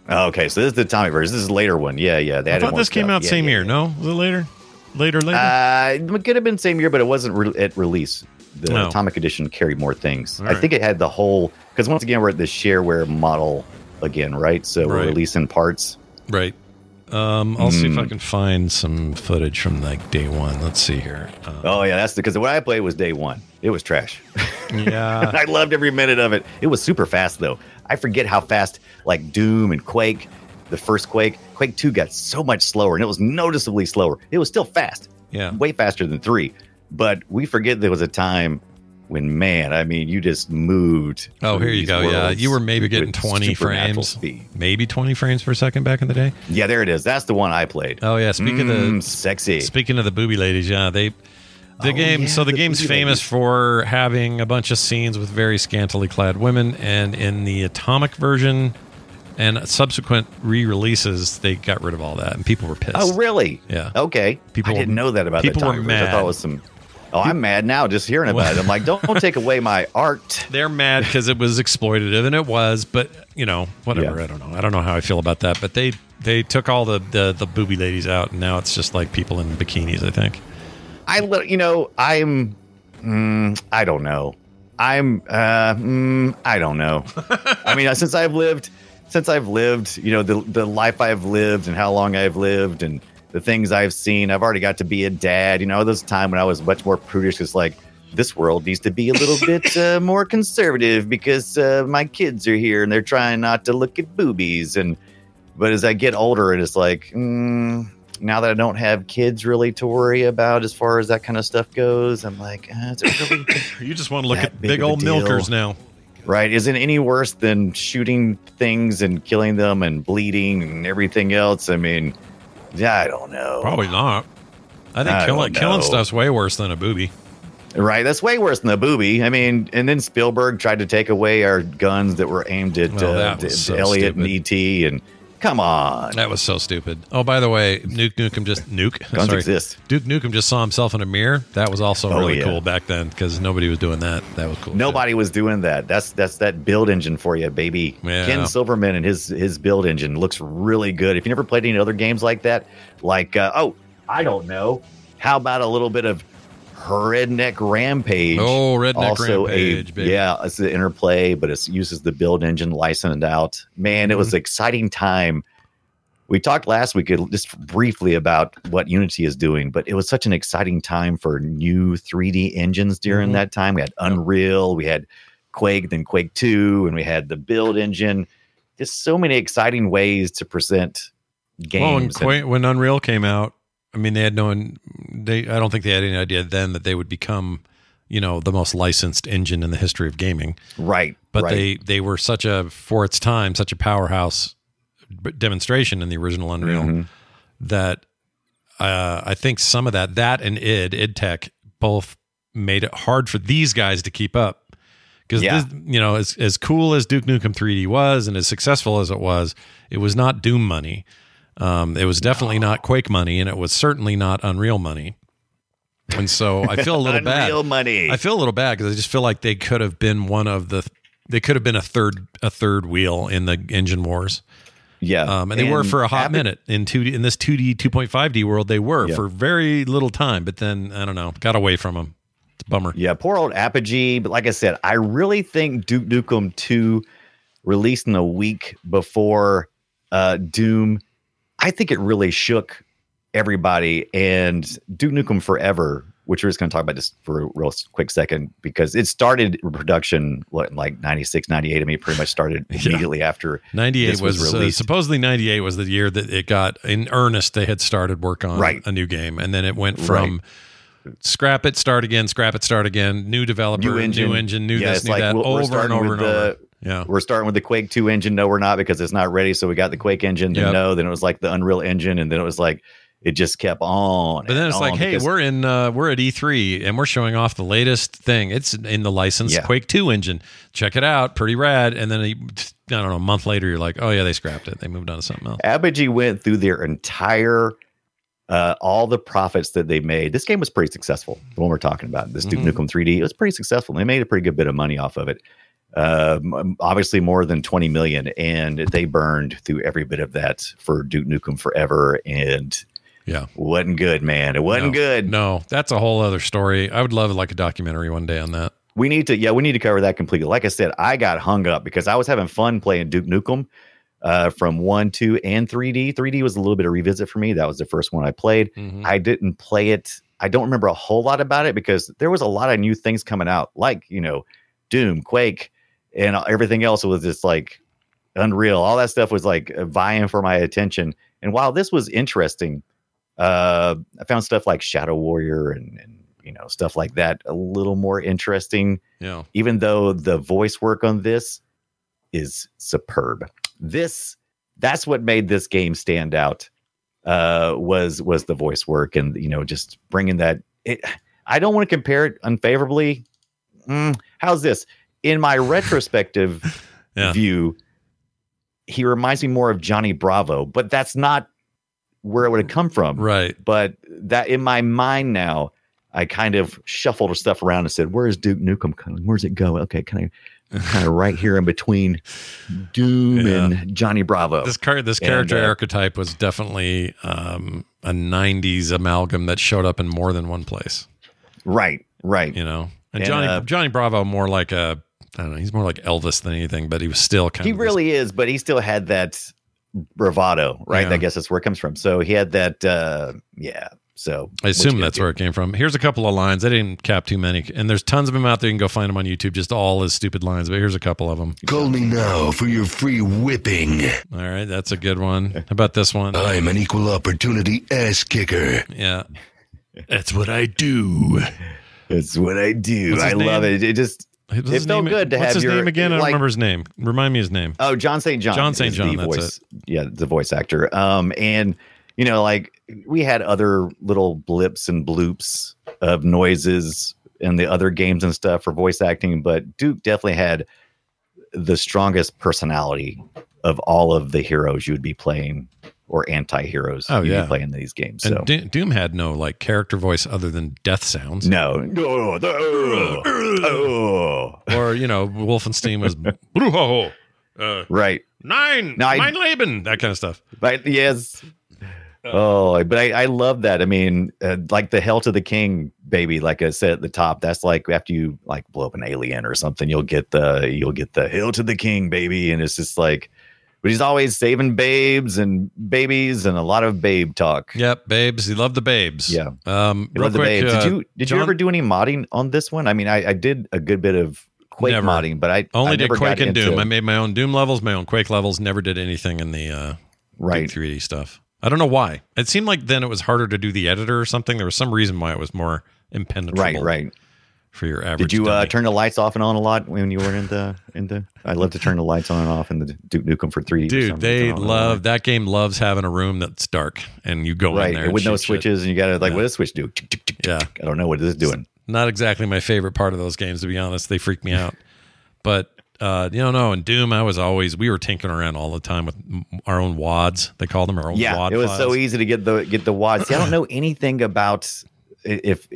Okay, so this is the Atomic version. This is a later one. Yeah. They I added thought more this came stuff. out same year. No, was it later? Later. It could have been same year, but it wasn't at release. The No. Atomic Edition carried more things. All I right. think it had the whole, because once again we're at the shareware model again, right? So we're Right. releasing parts. Right. I'll see if I can find some footage from like day one. Let's see here. Oh yeah, that's because what I played was day one. It was trash. Yeah. I loved every minute of it. It was super fast though. I forget how fast like Doom and Quake, the first Quake 2 got so much slower, and it was noticeably slower. It was still fast. Yeah. Way faster than 3. But we forget there was a time when, man, I mean, you just moved. Oh, through here you these go. Yeah, worlds you were maybe getting with 20 supernatural frames, speed. maybe 20 frames per second back in the day. Yeah, there it is. That's the one I played. Oh yeah. Speaking of sexy. Speaking of the booby ladies, yeah, the game. yeah, So the the game's booby famous ladies. for having a bunch of scenes with very scantily clad women, and in the Atomic version and subsequent re-releases, they got rid of all that, and people were pissed. Oh, really? Yeah. Okay. People I didn't were- know that about people the were Atomic version. I thought mad. it was some. Oh, I'm mad now just hearing about it. I'm like, don't take away my art. They're mad because it was exploitative, and it was. But whatever. Yeah. I don't know. I don't know how I feel about that. But they took all the booby ladies out, and now it's just like people in bikinis. I think. I don't know. I don't know. I mean, since I've lived, the life I've lived and how long I've lived and the things I've seen, I've already got to be a dad. There's a time when I was much more prudish. It's like, this world needs to be a little bit more conservative because my kids are here and they're trying not to look at boobies. But as I get older, and it's like, now that I don't have kids really to worry about as far as that kind of stuff goes, I'm like, is it really You just want to look that at big big of a old deal? milkers now. right? Is it any worse than shooting things and killing them and bleeding and everything else? I mean, yeah, I don't know. Probably not. I think killing know. stuff's way worse than a booby. Right, that's way worse than a booby. I mean, and then Spielberg tried to take away our guns that were aimed at Well, that was so Elliot stupid. and E.T. And come on, That was so stupid. Oh, by the way, Duke Nukem Guns exist. Duke Nukem just saw himself in a mirror. That was also really yeah. cool back then because nobody was doing that. That was cool. Nobody was doing that. That's that build engine for you, baby. Yeah. Ken Silverman and his build engine looks really good. If you never played any other games like that, like I don't know, how about a little bit of Redneck Rampage? Oh, Redneck also Rampage, baby. Yeah, it's the interplay, but it uses the build engine licensed out. Man, it was Mm-hmm. an exciting time. We talked last week just briefly about what Unity is doing, but it was such an exciting time for new 3D engines during Mhm. that time. We had Unreal, we had Quake, then Quake 2, and we had the build engine. Just so many exciting ways to present Well, games. when Unreal came out, I mean, I don't think they had any idea then that they would become, the most licensed engine in the history of gaming. Right. But right. they were for its time, such a powerhouse demonstration in the original Unreal Mm-hmm. that I think some of that and id Tech both made it hard for these guys to keep up. Because, Yeah. as cool as Duke Nukem 3D was and as successful as it was not Doom money. It was definitely not Quake money, and it was certainly not Unreal money. And so I feel a little bad. Unreal money. I feel a little bad because I just feel like they could have been they could have been a third wheel in the engine wars. Yeah. And they were for a hot minute in this 2D 2.5D world. They were for very little time, but then I don't know, got away from them. It's a bummer. Yeah, poor old Apogee. But like I said, I really think Duke Nukem 2 released in a week before Doom, I think it really shook everybody. And Duke Nukem Forever, which we're just going to talk about just for a real quick second, because it started production like 96, 98. I mean, it pretty much started immediately after 98 this was released. supposedly 98 was the year that it got in earnest. They had started work on a new game, and then it went from scrap it, start again, new developer, new engine, new this, it's new like that, we're over starting and over with and over. Yeah, we're starting with the Quake 2 engine. No, we're not, because it's not ready. So we got the Quake engine. Then then it was like the Unreal Engine, and then it was like it just kept on. But then it's like, hey, because- we're at E3 and we're showing off the latest thing. It's in the licensed Quake 2 engine. Check it out, pretty rad. And then I don't know, a month later, you're like, oh yeah, they scrapped it. They moved on to something else. Apogee went through their entire all the profits that they made. This game was pretty successful. The one we're talking about, this Duke Nukem 3D, it was pretty successful. They made a pretty good bit of money off of it. obviously more than 20 million, and they burned through every bit of that for Duke Nukem Forever, and wasn't good, man. It wasn't good. No, that's a whole other story. I would love like a documentary one day on that. We need to cover that completely. Like I said, I got hung up because I was having fun playing Duke Nukem from 1, 2, and 3D. 3D was a little bit of revisit for me. That was the first one I played. I didn't play it. I don't remember a whole lot about it because there was a lot of new things coming out, like, Doom, Quake, and everything else was just like Unreal. All that stuff was like vying for my attention. And while this was interesting, I found stuff like Shadow Warrior and stuff like that a little more interesting. Yeah. Even though the voice work on this is superb. That's what made this game stand out. Was the voice work and just bringing that. I don't want to compare it unfavorably. How's this? In my retrospective view, he reminds me more of Johnny Bravo, but that's not where it would have come from. Right. But that in my mind now, I kind of shuffled stuff around and said, where is Duke Nukem? Where's it go? Okay, kind of right here in between Doom and Johnny Bravo. This character archetype was definitely a 90s amalgam that showed up in more than one place. Right. And Johnny Bravo more like I don't know, he's more like Elvis than anything, but he was still kind of... He really is, but he still had that bravado, right? Yeah. I guess that's where it comes from. So he had that, So I assume that's where it came from. Here's a couple of lines. I didn't cap too many, and there's tons of them out there. You can go find them on YouTube, just all his stupid lines, but here's a couple of them. Call me now for your free whipping. All right, that's a good one. How about this one? I'm an equal opportunity ass kicker. Yeah. That's what I do. It's what I do. I love it. It felt good to have his name again? I don't remember his name. Remind me his name. Oh, John St. John. John St. John, that's voice. Yeah, the voice actor. And, we had other little blips and bloops of noises in the other games and stuff for voice acting, but Duke definitely had the strongest personality of all of the heroes you would be playing or anti-heroes you'd be playing these games. So and Doom had no like character voice other than death sounds. No. Or, Wolfenstein was right. Mein Leben, that kind of stuff. Right. Yes. But I love that. I mean, like the Hell to the King, baby, like I said at the top, that's like after you like blow up an alien or something, you'll get the Hell to the King, baby. And it's just like, but he's always saving babes and babies and a lot of babe talk. Yep. Babes. He loved the babes. Yeah. He loved the babes. Did you ever do any modding on this one? I mean, I did a good bit of Quake modding, but I only did Quake and Doom. I made my own Doom levels, my own Quake levels, never did anything in the right 3D stuff. I don't know why. It seemed like then it was harder to do the editor or something. There was some reason why it was more impenetrable. Right. For your average. Did you turn the lights off and on a lot when you were in the? I love to turn the lights on and off in the Duke Nukem for 3D. Dude, they love that game. Loves having a room that's dark and you go in there with no switches and you got to what does switch do? Yeah, I don't know what this is doing. Not exactly my favorite part of those games, to be honest. They freak me out. But no, in Doom, we were tinkering around all the time with our own wads. They call them our own wad. It was pods. so easy to get the wads. See, I don't know anything about if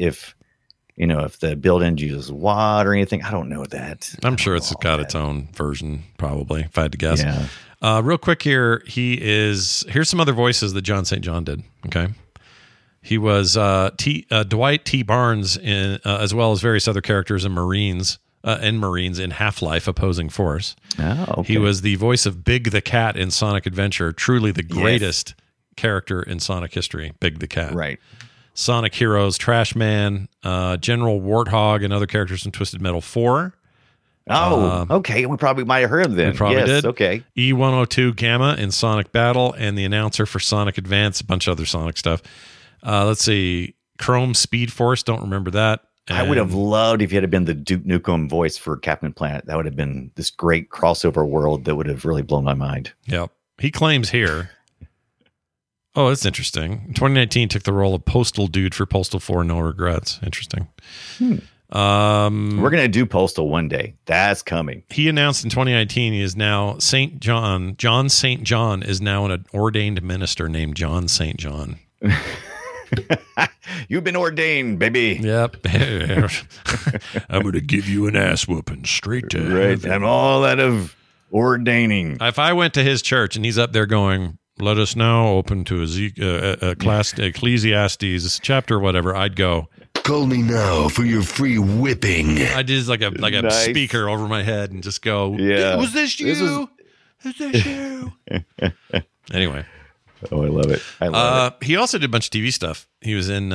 the build-in uses WAD or anything. I don't know that. I'm sure it's got its own version, probably, if I had to guess. Yeah. Real quick here, here's some other voices that John St. John did. Okay. He was Dwight T. Barnes in as well as various other characters in Marines in Half-Life Opposing Force. Oh, okay. He was the voice of Big the Cat in Sonic Adventure, truly the greatest character in Sonic history, Big the Cat. Right. Sonic Heroes, Trash Man, General Warthog, and other characters in Twisted Metal 4. Oh, okay. We probably might have heard of them. We probably did. Okay. E102 Gamma in Sonic Battle, and the announcer for Sonic Advance, a bunch of other Sonic stuff. Let's see. Chrome Speed Force, don't remember that. And I would have loved if you had been the Duke Nukem voice for Captain Planet. That would have been this great crossover world that would have really blown my mind. Yep. He claims here. Oh, that's interesting. In 2019, took the role of Postal Dude for Postal 4, No Regrets. Interesting. We're going to do Postal one day. That's coming. He announced in 2019 he is now John St. John is now an ordained minister named John St. John. You've been ordained, baby. Yep. I'm going to give you an ass whooping straight to Right. heaven. I'm all out of ordaining. If I went to his church and he's up there going, let us now open to Ecclesiastes chapter, whatever, I'd go, Call me now for your free whipping. I did like a Nice. speaker over my head and just go, Yeah. was this you? Is this you? Anyway. Oh, I love it. I love He also did a bunch of TV stuff. He was in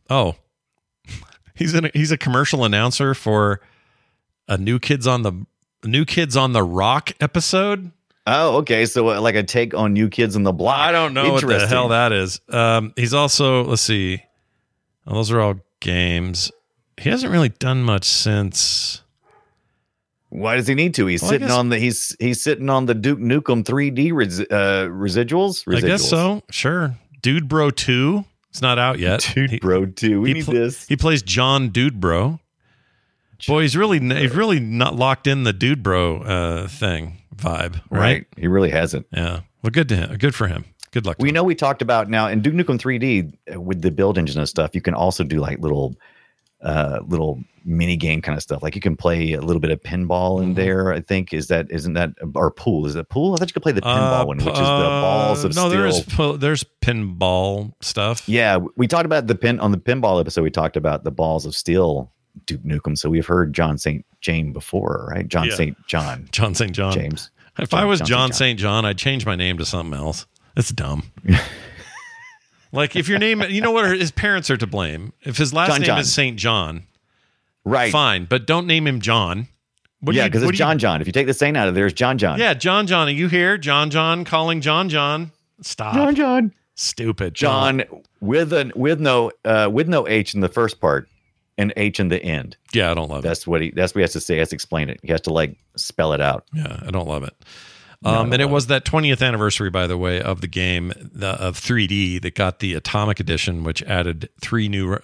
he's a commercial announcer for a New Kids on the Rock episode. it. Oh, okay. So like a take on New Kids on the Block. I don't know what the Interesting. hell that is. He's also, let's see. Oh, those are all games. He hasn't really done much since. Why does he need to? He's Well, I sitting guess- on the he's sitting on the Duke Nukem 3D residuals. I guess so. Sure. Dude Bro 2. It's not out yet. Dude, bro, too. We he need pl- this. He plays John Dude Bro. Boy, he's really not locked in the Dude Bro thing vibe, right? He really hasn't. Yeah. Well, good to him. Good for him. Good luck. To We him. know we talked about now in Duke Nukem 3D with the build engine and stuff. You can also do like little mini game kind of stuff. Like you can play a little bit of pinball in there. I think isn't that or pool? Is it pool? I thought you could play the pinball one, which is the balls of no, steel. there's pinball stuff. Yeah, we talked about the pinball episode. We talked about the balls of steel Duke Nukem. So we've heard John St. James before, right? John Yeah. St. John. John St. John. James. If I was John St. St. John, I'd change my name to something else. It's dumb. Like if your name, you know what? His parents are to blame. If his last name John. is St. John, Right. fine, but don't name him John. Yeah, because it's John John. If you take the Saint out of there, it's John John. Yeah, John John. Are you here? John John calling John John. Stop. John John. Stupid. John with no H in the first part and H in the end. Yeah, I don't love it. That's what he has to say. He has to explain it. He has to like spell it out. Yeah, I don't love it. And it was that 20th anniversary, by the way, of the game of 3D that got the Atomic Edition, which added three new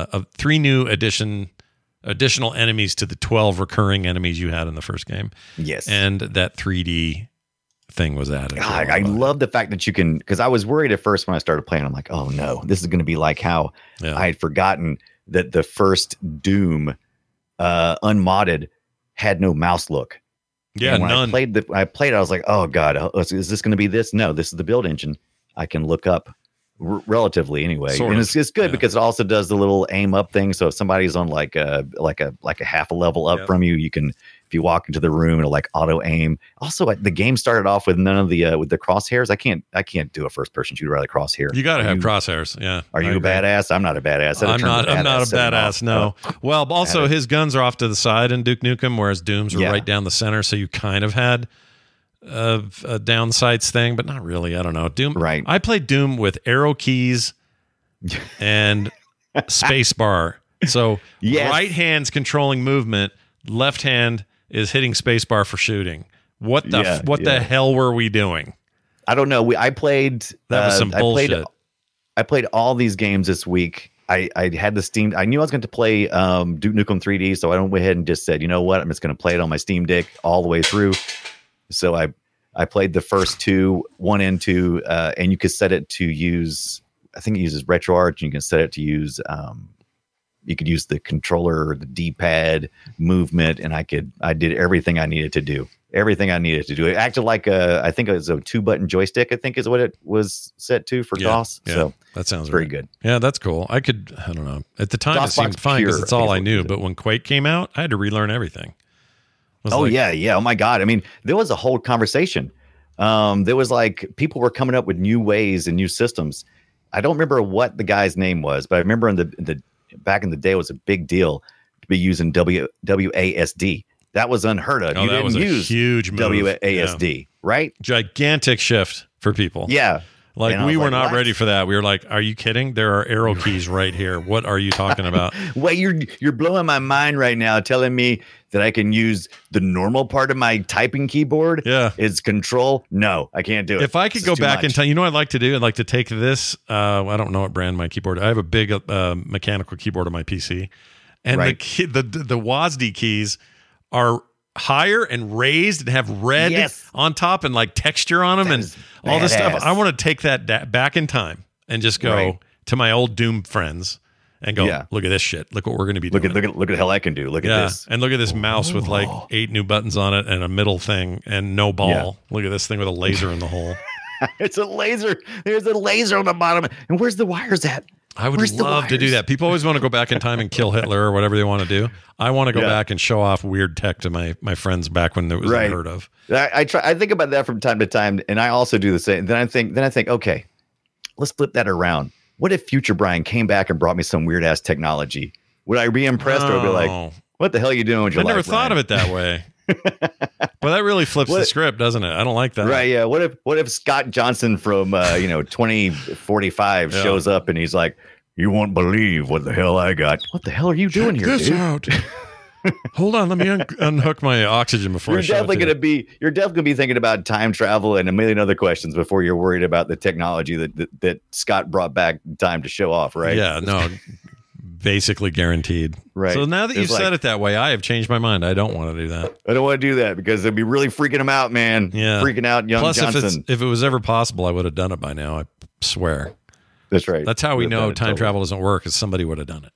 additional enemies to the 12 recurring enemies you had in the first game. Yes. And that 3D thing was added. God, I love the fact that you can, because I was worried at first when I started playing. I'm like, oh no, this is going to be like how I had forgotten that the first Doom unmodded had no mouse look. Yeah, and when none. I played it, I was like, oh God, is this going to be this? No, this is the build engine. I can look up relatively anyway. Sort and of, it's good because it also does the little aim up thing. So if somebody's on like a half a level up from you, you can, if you walk into the room, it'll like auto aim. Also, the game started off with none of the with the crosshairs. I can't do a first person shooter without a crosshair. You got to have crosshairs. Yeah. Are you a badass? I'm not a badass. I'm not a badass. No. Well, also his guns are off to the side in Duke Nukem, whereas Doom's were right down the center. So you kind of had a down sights thing, but not really. I don't know. Doom. Right. I played Doom with arrow keys and space bar. So right hand's controlling movement, left hand is hitting space bar for shooting. What the hell were we doing? I don't know. I played. That was some bullshit. I played all these games this week. I had the Steam. I knew I was going to play Duke Nukem 3D, so I went ahead and just said, you know what? I'm just going to play it on my Steam Deck all the way through. So I played the first two, 1 and 2, and you could set it to use. I think it uses RetroArch, and you can set it to use. You could use the controller, or the D-pad movement, and I did everything I needed to do. Everything I needed to do. It acted like I think it was a 2-button joystick. I think is what it was set to for DOS. Yeah, so that sounds very right. good. Yeah, that's cool. I don't know. At the time, DOS it seemed Box fine because Pure, it's all I I think knew. is what But when Quake came out, I had to relearn everything. Yeah. Oh my God. I mean, there was a whole conversation. There was like people were coming up with new ways and new systems. I don't remember what the guy's name was, but I remember in the back in the day it was a big deal to be using WASD. That was unheard of. You that was didn't a use huge move. WASD, right? Gigantic shift for people. Yeah. Like And I we was were like, not what? ready for that. We were like, "Are you kidding? There are arrow keys right here. What are you talking about?" Wait, you're blowing my mind right now, telling me that I can use the normal part of my typing keyboard. Yeah, it's control. No, I can't do it. If I could go back and tell you know what I'd like to do? I'd like to take this. I don't know what brand my keyboard. I have a big mechanical keyboard on my PC, and the WASD keys are higher and raised and have red on top and like texture on them and all this stuff. I want to take that back in time and just go to my old Doom friends and go, look at this shit. Look what we're going to be doing. Look at the hell I can do. Look at this. And look at this mouse with like 8 new buttons on it and a middle thing and no ball. Yeah. Look at this thing with a laser in the hole. It's a laser. There's a laser on the bottom. And where's the wires at? I would love to do that. People always want to go back in time and kill Hitler or whatever they want to do. I want to go back and show off weird tech to my friends back when it was unheard of. I think about that from time to time, and I also do the same. Then I think, okay, let's flip that around. What if Future Brian came back and brought me some weird ass technology? Would I be impressed or be like, what the hell are you doing with your life? I never thought of it that way. But that really flips the script, doesn't it? I don't like that. Right? Yeah. What if Scott Johnson from 2045 shows up and he's like, "You won't believe what the hell I got." What the hell are you doing here? This out. Hold on, let me unhook my oxygen before you're definitely going to be thinking about time travel and a million other questions before you're worried about the technology that Scott brought back in time to show off, right? Yeah, no. Basically guaranteed. Right. So now that you've said it that way, I have changed my mind. I don't want to do that. I don't want to do that because it'd be really freaking him out, man. Yeah. Freaking out young Johnson. If it was ever possible, I would have done it by now. I swear. That's right. That's how we know time travel doesn't work, is somebody would have done it.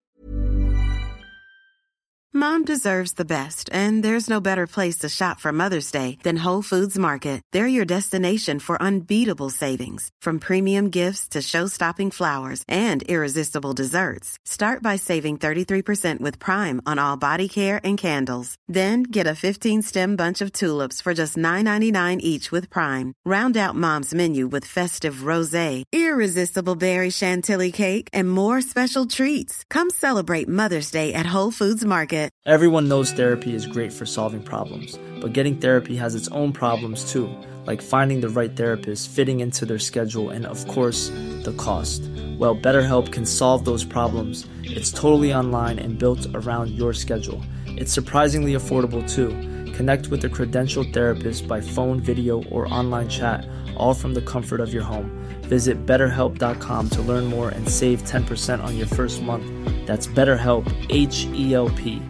Mom deserves the best, and there's no better place to shop for Mother's Day than Whole Foods Market. They're your destination for unbeatable savings, from premium gifts to show-stopping flowers and irresistible desserts. Start by saving 33% with Prime on all body care and candles. Then get a 15-stem bunch of tulips for just $9.99 each with Prime. Round out Mom's menu with festive rosé, irresistible berry chantilly cake, and more special treats. Come celebrate Mother's Day at Whole Foods Market. Everyone knows therapy is great for solving problems, but getting therapy has its own problems too, like finding the right therapist, fitting into their schedule, and of course, the cost. Well, BetterHelp can solve those problems. It's totally online and built around your schedule. It's surprisingly affordable too. Connect with a credentialed therapist by phone, video, or online chat, all from the comfort of your home. Visit BetterHelp.com to learn more and save 10% on your first month. That's BetterHelp, H-E-L-P.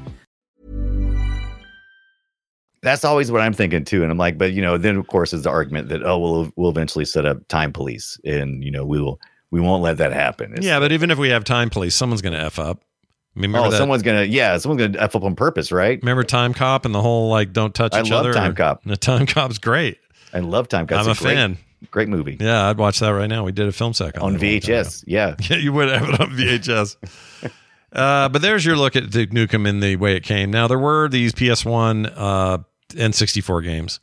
That's always what I'm thinking too. And I'm like, but then of course is the argument that, we'll eventually set up time police and, we won't let that happen. But even if we have time police, someone's going to F up. I mean, someone's going to F up on purpose, right? Remember Time Cop and the whole, don't touch each other? I love Time Cop. The Time Cop's great. I love Time Cop. I'm a fan. Great movie. Yeah, I'd watch that right now. We did a film sec on VHS. Yeah. Yeah, you would have it on VHS. But there's your look at Duke Nukem in the way it came. Now, there were these PS1 N64 games.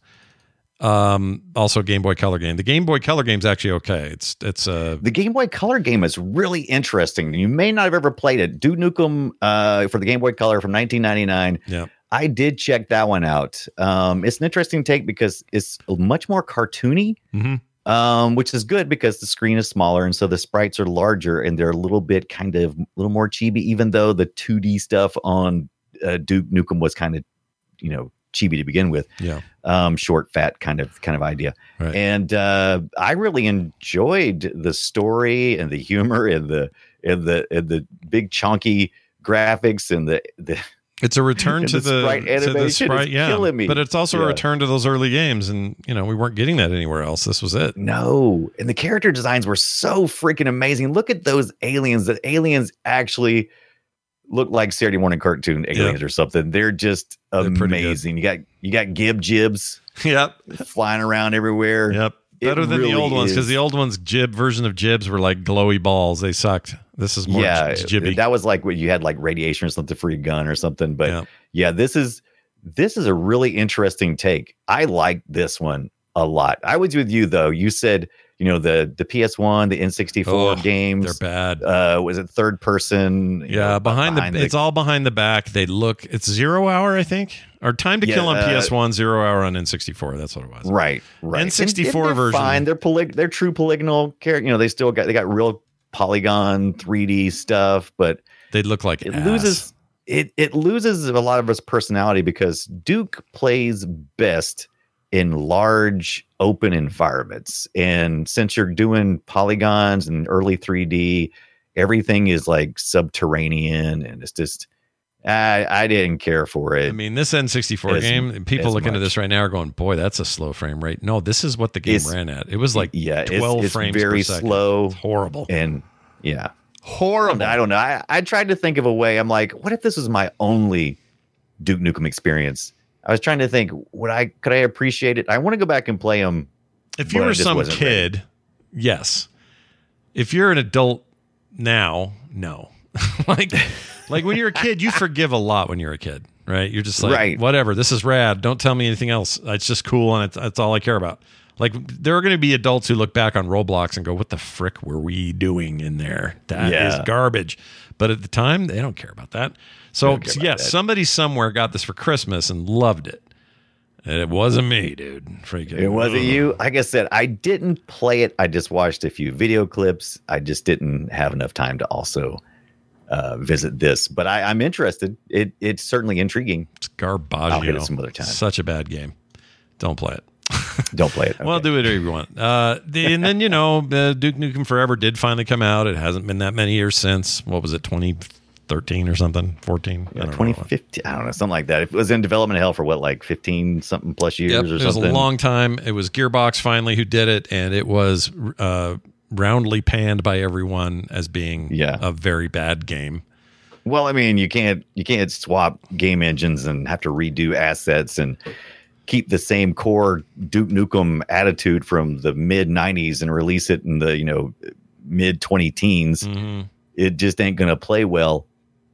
Also Game Boy Color game. The Game Boy Color game's actually okay. It's the Game Boy Color game is really interesting. You may not have ever played it. Duke Nukem for the Game Boy Color from 1999. Yeah. I did check that one out. It's an interesting take because it's much more cartoony, which is good because the screen is smaller and so the sprites are larger and they're a little more chibi, even though the 2D stuff on Duke Nukem was kind of, chibi to begin with. Yeah. Short, fat kind of idea. Right. And I really enjoyed the story and the humor and the big chunky graphics and the it's a return to the sprite animation. Killing me. But it's also a return to those early games, and we weren't getting that anywhere else. This was it. No, and the character designs were so freaking amazing. Look at those aliens. The aliens actually look like Saturday morning cartoon aliens or something. They're just amazing. You got Gib Jibs. Yep, flying around everywhere. Yep. Better than the old ones, because the old ones, version of Jibs were like glowy balls. They sucked. This is more jibby. That was like what you had, like radiation or something for your gun or something. But this is a really interesting take. I like this one a lot. I was with you though. You said the PS1, the N64 games, they're bad. Was it third person? Yeah, it's all behind the back. It's 0 hour, I think, or Time to Kill on PS1, 0 hour on N64. That's what it was. Right. N64 version. Fine. They're true polygonal character. They still got real polygon 3D stuff, but they look like it loses. It loses a lot of its personality because Duke plays best in large open environments. And since you're doing polygons and early 3D, everything is like subterranean and it's just, I didn't care for it. I mean, this N64 game, people looking at this right now are going, boy, that's a slow frame rate. No, this is what the game ran at. It was like 12 frames very per second. Slow. It's horrible. And Horrible. I don't know. I tried to think of a way. I'm like, what if this was my only Duke Nukem experience? I was trying to think, could I appreciate it? I want to go back and play them. If you were some kid, yes. If you're an adult now, no. like when you're a kid, you forgive a lot when you're a kid, right? You're just like, whatever, this is rad. Don't tell me anything else. It's just cool, and that's all I care about. Like, there are going to be adults who look back on Roblox and go, what the frick were we doing in there? That is garbage. But at the time, they don't care about that. So, yes, somebody somewhere got this for Christmas and loved it. And it wasn't me, dude. Freaking. It wasn't you. Like I said, I didn't play it. I just watched a few video clips. I just didn't have enough time to also visit this. But I'm interested. It's certainly intriguing. It's garbage. I'll hit it some other time. Such a bad game. Don't play it. Don't play it. Okay. Well, do whatever you want. And then, Duke Nukem Forever did finally come out. It hasn't been that many years since. What was it, 2013 or something? 14? Yeah, 2015. I don't know, something like that. It was in development hell for what, like 15 something plus years or something? It was a long time. It was Gearbox finally who did it, and it was roundly panned by everyone as being a very bad game. Well, I mean, you can't swap game engines and have to redo assets and keep the same core Duke Nukem attitude from the mid 90s and release it in the, mid 2010s. Mm-hmm. It just ain't going to play well.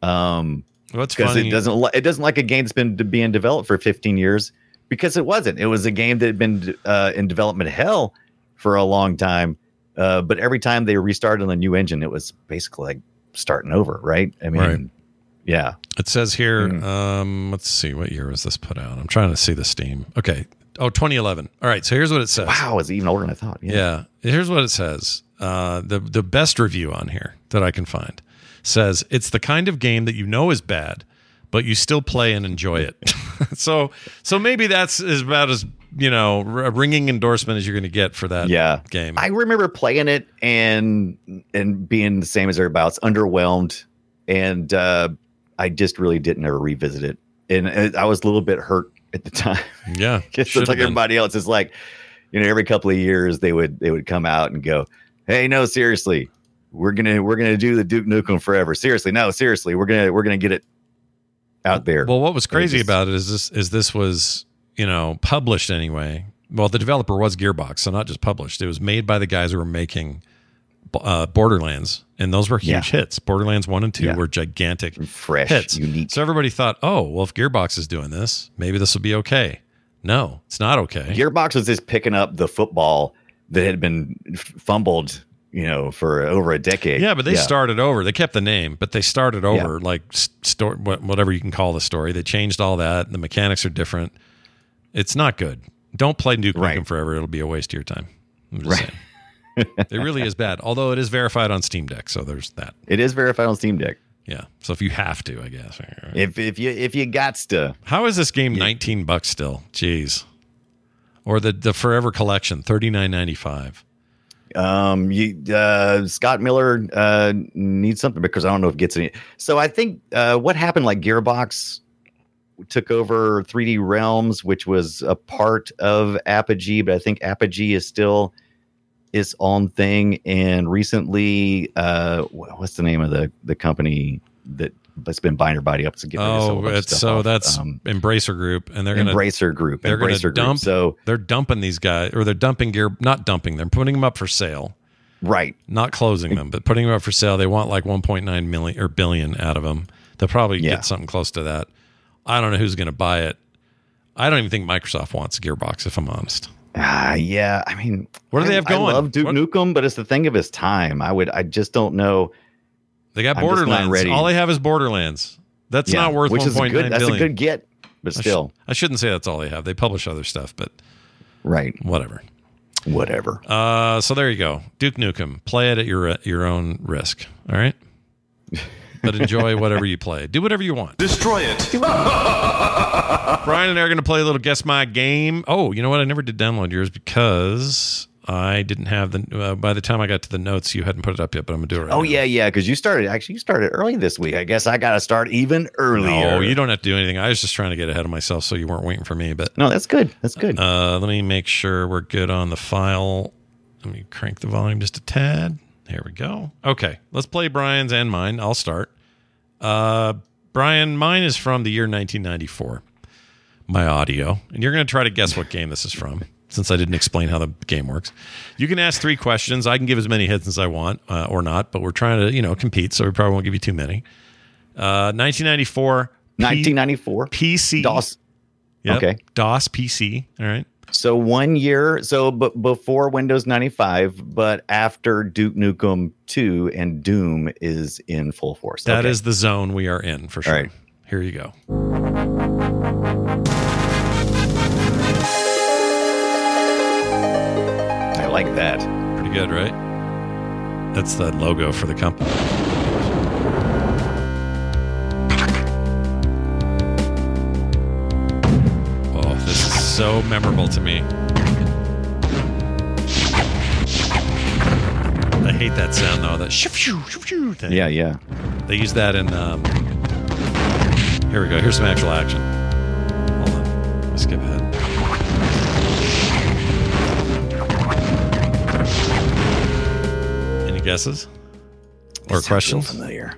What's because funny? It doesn't like a game that's been being developed for 15 years, because it wasn't. It was a game that had been in development hell for a long time. But every time they restarted on a new engine, it was basically like starting over. Right. I mean, yeah. It says here, let's see, what year was this put out? I'm trying to see the Steam. Okay. Oh, 2011. All right. So here's what it says. Wow, it's even older than I thought. Yeah. Here's what it says. The best review on here that I can find says it's the kind of game that is bad, but you still play and enjoy it. so maybe that's about as a ringing endorsement as you're going to get for that game. I remember playing it and being the same as everybody else, underwhelmed, and I just really didn't ever revisit it. And I was a little bit hurt at the time. Yeah, it's like everybody else. It's like, every couple of years they would come out and go, "Hey, no, seriously, we're gonna do the Duke Nukem Forever. Seriously, no, seriously, we're gonna get it out there." Well, what was crazy about it is this was published anyway. Well, the developer was Gearbox, so not just published. It was made by the guys who were making Borderlands, and those were huge hits. Borderlands 1 and 2 were gigantic, fresh, hits. unique. So everybody thought, oh, well, if Gearbox is doing this, maybe this will be okay. No, it's not okay. Gearbox was just picking up the football that had been fumbled, for over a decade. Yeah, but they started over. They kept the name, but they started over, like whatever you can call the story. They changed all that. The mechanics are different. It's not good. Don't play Duke Nukem Forever. It'll be a waste of your time. I'm just saying. It really is bad. Although it is verified on Steam Deck, so there's that. It is verified on Steam Deck. Yeah. So if you have to, I guess. If you got to. How is this game $19 still? Jeez. Or the Forever Collection, $39.95. Scott Miller needs something, because I don't know if it gets any. So I think what happened, like Gearbox took over 3D Realms, which was a part of Apogee, but I think Apogee is still its own thing. And recently, what's the name of the company that's been buying her body up to get rid of that's Embracer Group, and they're Embracer Group. They're going to dump. So they're dumping these guys, or they're dumping not dumping. They're putting them up for sale. Right. Not closing them, but putting them up for sale. They want like 1.9 million or billion out of them. They'll probably get something close to that. I don't know who's going to buy it. I don't even think Microsoft wants Gearbox, if I'm honest. Yeah. I mean, what do they have going? I love Duke Nukem, but it's the thing of his time. I just don't know. They got Borderlands. All they have is Borderlands. That's not worth 1.9 billion. That's a good get, but still. I shouldn't say that's all they have. They publish other stuff, but whatever. So there you go. Duke Nukem. Play it at your own risk. All right? But enjoy whatever you play. Do whatever you want. Destroy it. Brian and I are going to play a little Guess My Game. Oh, you know what? I never did download yours because I didn't have by the time I got to the notes, you hadn't put it up yet, but I'm going to do it right now. Yeah, because you started early this week. I guess I got to start even earlier. No, you don't have to do anything. I was just trying to get ahead of myself so you weren't waiting for me. But no, that's good. Let me make sure we're good on the file. Let me crank the volume just a tad. Here we go. Okay, let's play Brian's and mine. I'll start. Brian, mine is from the year 1994. My audio. And you're going to try to guess what game this is from, since I didn't explain how the game works. You can ask 3 questions. I can give as many hits as I want, or not, but we're trying to, compete, so we probably won't give you too many. 1994. 1994. PC. DOS. Yep. Okay. DOS PC. All right. So 1 year, before Windows 95, but after Duke Nukem 2 and Doom is in full force. That is the zone we are in, for sure. All right. Here you go. I like that. Pretty good, right? That's the logo for the company. Oh, this is so memorable to me. I hate that sound, though. That shoo thing. Yeah. They use that in... Here we go. Here's some actual action. Hold on. Let's skip ahead. Any guesses? Or questions? Real familiar.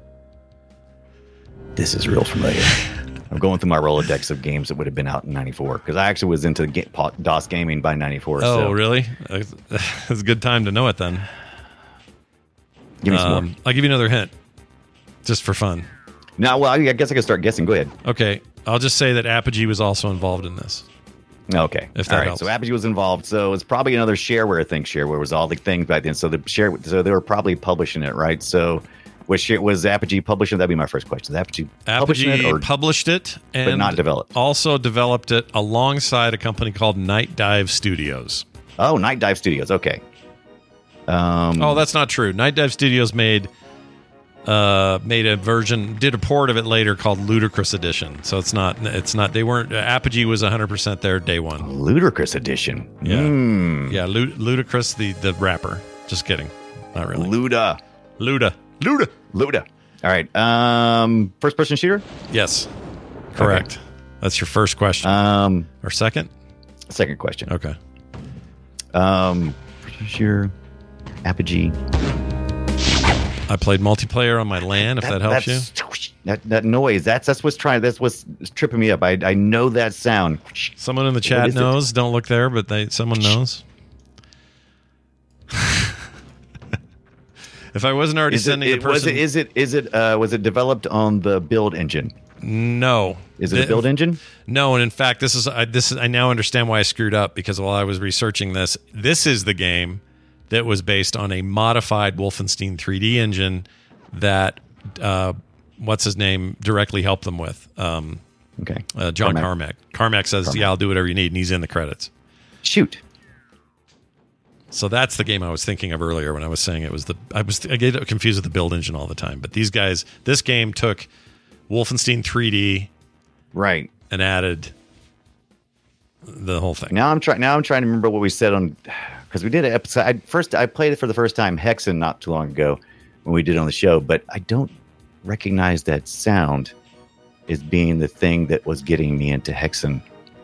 This is real familiar. I'm going through my Rolodex of games that would have been out in 94, because I actually was into DOS gaming by 94. Oh, really? It's a good time to know it then. Give me some more. I'll give you another hint, just for fun. No, well, I guess I can start guessing. Go ahead. Okay, I'll just say that Apogee was also involved in this. Okay. If that helps. So Apogee was involved. So it's probably another shareware thing. Shareware was all the things back then. So so they were probably publishing it, right? So was Apogee publishing? That'd be my first question. Apogee published it, and but not developed. Also developed it alongside a company called Night Dive Studios. Oh, Night Dive Studios. Okay. That's not true. Night Dive Studios made a version, did a port of it later called Ludicrous Edition. So it's not, they weren't, Apogee was 100% there day one. Ludicrous Edition. Yeah. Yeah. Ludicrous, the rapper. Just kidding. Not really. Luda. All right. First person shooter? Yes. Correct. Okay. That's your first question. Or second? Second question. Okay. Shooter. Apogee. I played multiplayer on my LAN. If that helps you. That noise. That's what's tripping me up. I know that sound. Someone in the chat knows. Don't look there, but someone knows. If I wasn't already sending the person, was it developed on the build engine? No. Is it a build engine? No, and in fact, this is I now understand why I screwed up, because while I was researching this is the game that was based on a modified Wolfenstein 3D engine that what's his name directly helped them with. Okay. John Carmack. Carmack says, "Yeah, I'll do whatever you need," and he's in the credits. Shoot. So that's the game I was thinking of earlier when I was saying it was I get confused with the build engine all the time. But these guys, this game took Wolfenstein 3D, right, and added the whole thing. Now I'm trying to remember what we said on, because we did an episode. I played it for the first time, Hexen, not too long ago when we did it on the show, but I don't recognize that sound as being the thing that was getting me into Hexen.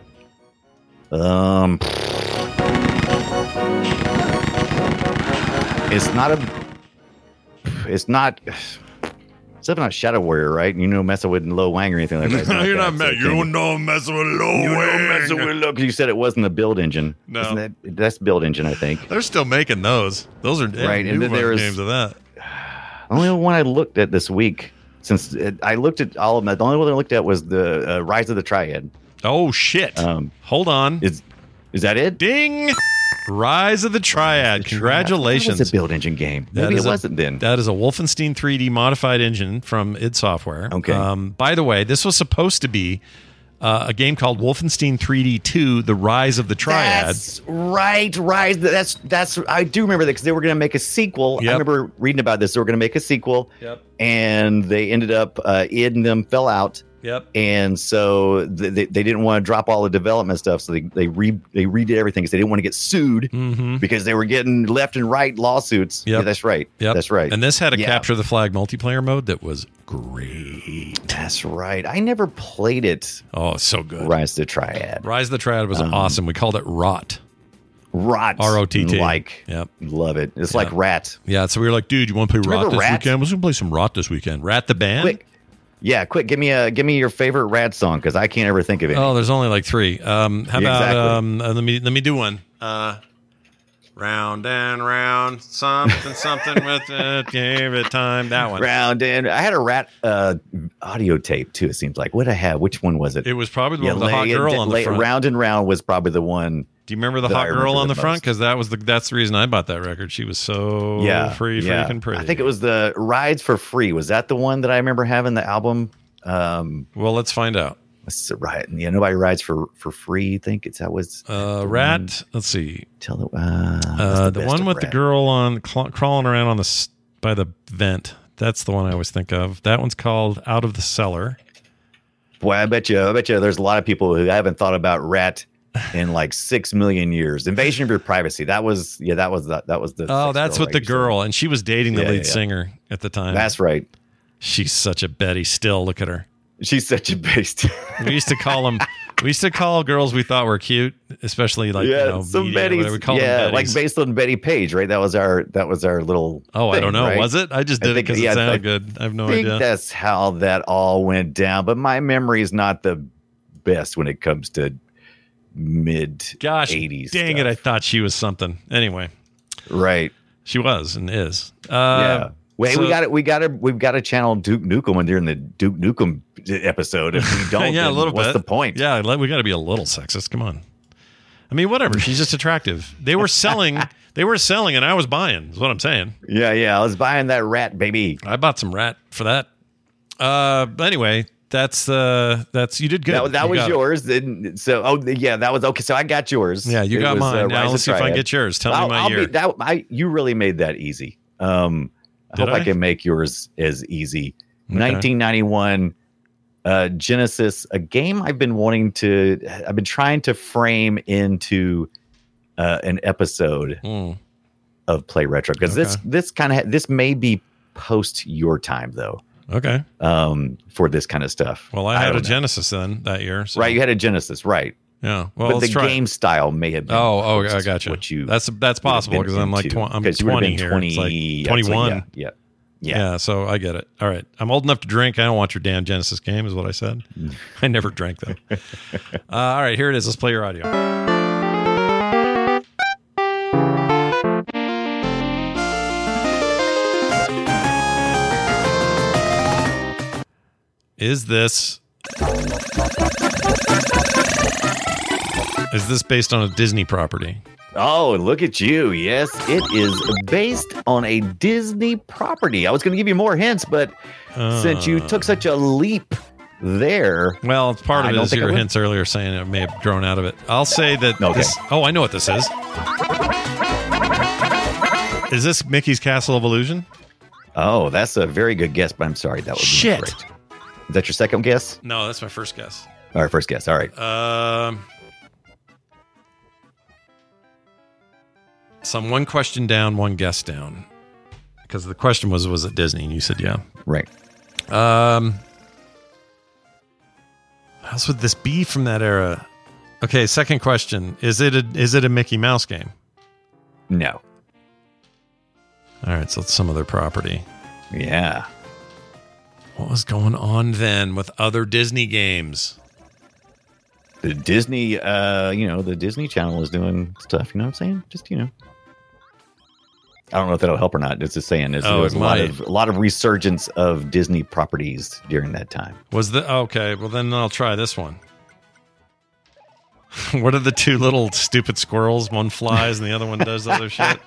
It's definitely not Shadow Warrior, right? You know, messing with Lo Wang or anything like that. No, you're not messing. You don't know messing with Lo Wang. Because you said it wasn't the build engine. No, that's build engine, I think. They're still making those. Those are right. And then there's games of that. Only one I looked at this week, since I looked at all of them. The only one I looked at was the Rise of the Triad. Oh shit! Hold on. Is that it? Ding! Rise of the Triad. Congratulations. It's a build engine game. Maybe it wasn't then. That is a Wolfenstein 3D modified engine from id Software. Okay. By the way, this was supposed to be a game called Wolfenstein 3D 2: The Rise of the Triad. That's right. Rise. That's. I do remember that, because they were going to make a sequel. Yep. I remember reading about this. They were going to make a sequel. Yep. And they ended up id and them fell out. Yep. And so they didn't want to drop all the development stuff, so they redid everything because they didn't want to get sued, because they were getting left and right lawsuits. Yep. Yeah, that's right. Yep. That's right. And this had a capture the flag multiplayer mode that was great. That's right. I never played it. Oh, it's so good. Rise of the Triad. Rise of the Triad was awesome. We called it Rot. Rot. ROTT. Yep. Love it. It's like Rat. Yeah. So we were like, dude, you want to play Rat this weekend? We're going to play some Rat this weekend. Rat the band? Quick. Yeah, quick. Give me your favorite Rat song because I can't ever think of it. Oh, there's only like 3. How about let me do one. Round and round, something with it, gave it time. That one. Round and I had a Rat audio tape too. It seems like what I had. Which one was it? It was probably the one with the hot girl on the front. Round and round was probably the one. Do you remember the hot girl on the front? Because that's the reason I bought that record. She was so freaking pretty. I think it was the Rides for Free. Was that the one that I remember having the album? Well, let's find out. Right. Yeah, nobody rides for free. You think that was Rat. Let's see. Tell the one with the girl on crawling around on by the vent. That's the one I always think of. That one's called Out of the Cellar. Boy, I bet you there's a lot of people who haven't thought about Rat in like 6 million years. Invasion of Your Privacy. That was the. Oh, that's with the girl, and she was dating the lead singer at the time. That's right. She's such a Betty still. Look at her. She's such a beast. We used to call girls we thought were cute, especially like some Betty's. We call them Bettys. Like based on Betty Page, right? That was our little. Oh, thing, I don't know. Right? Was it? I just did it because it sounded good. I have no idea. That's how that all went down. But my memory is not the best when it comes to mid 80s. Dang it! I thought she was something. Anyway, right? She was and is. Yeah. Wait, we've got to channel Duke Nukem during the Duke Nukem episode. If we don't, yeah, a little what's bit. the point? Yeah, we got to be a little sexist. Come on. I mean, whatever. She's just attractive. They were selling, and I was buying. Is what I'm saying. Yeah. I was buying that Rat, baby. I bought some Rat for that. Anyway, that's you did good. That was yours. That was okay. So I got yours. Yeah, you got mine. Now let's see if I can get yours. Tell me my year. You really made that easy. I hope I can make yours as easy. Okay. 1991 Genesis, a game I've been trying to frame into an episode of Play Retro because this may be post your time though. Okay. For this kind of stuff. Well, I had a Genesis then that year. So. Right, you had a Genesis, right? Yeah. Well, but the game style may have been. Oh, I got you. That's possible because I'm like I'm 20 here. 20, it's like 21. Yeah. So I get it. All right. I'm old enough to drink. I don't want your damn Genesis game, is what I said. I never drank though. All right, here it is. Let's play your audio. Is this based on a Disney property? Oh, look at you. Yes, it is based on a Disney property. I was going to give you more hints, but since you took such a leap there. Well, part of it is your hints earlier saying it may have grown out of it. I'll say that I know what this is. Is this Mickey's Castle of Illusion? Oh, that's a very good guess, but I'm sorry. That was shit. Great. Is that your second guess? No, that's my first guess. All right, first guess. All right. So I'm one question down, one guess down. Because the question was it Disney? And you said yeah. Right. How else would this be from that era? Okay, second question. Is it a Mickey Mouse game? No. All right, so it's some other property. Yeah. What was going on then with other Disney games? The Disney, the Disney Channel is doing stuff. You know what I'm saying? Just, I don't know if that'll help or not. Just saying, there was a lot of resurgence of Disney properties during that time. Okay? Well, then I'll try this one. What are the two little stupid squirrels? One flies and the other one does other shit.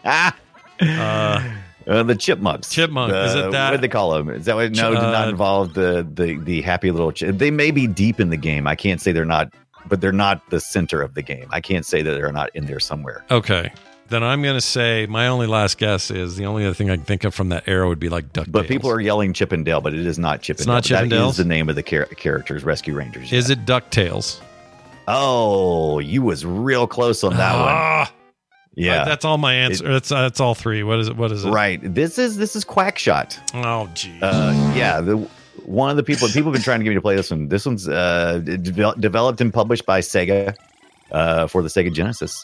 The chipmunks. Chipmunk. Is it that? What did they call them? Is that what? No, did not involve the happy little. They may be deep in the game. I can't say they're not, but they're not the center of the game. I can't say that they're not in there somewhere. Okay. Then I'm going to say my only last guess is the only other thing I can think of from that era would be like DuckTales. But people are yelling Chip and Dale, but it is not Chip and Dale. It's not Chip and Dale? That is the name of the characters, Rescue Rangers. Is it DuckTales? Oh, you was real close on that one. Yeah. That's all my answer. That's all three. What is it? Right. This is Quackshot. Oh, geez. One of the people have been trying to get me to play this one. This one's developed and published by Sega for the Sega Genesis.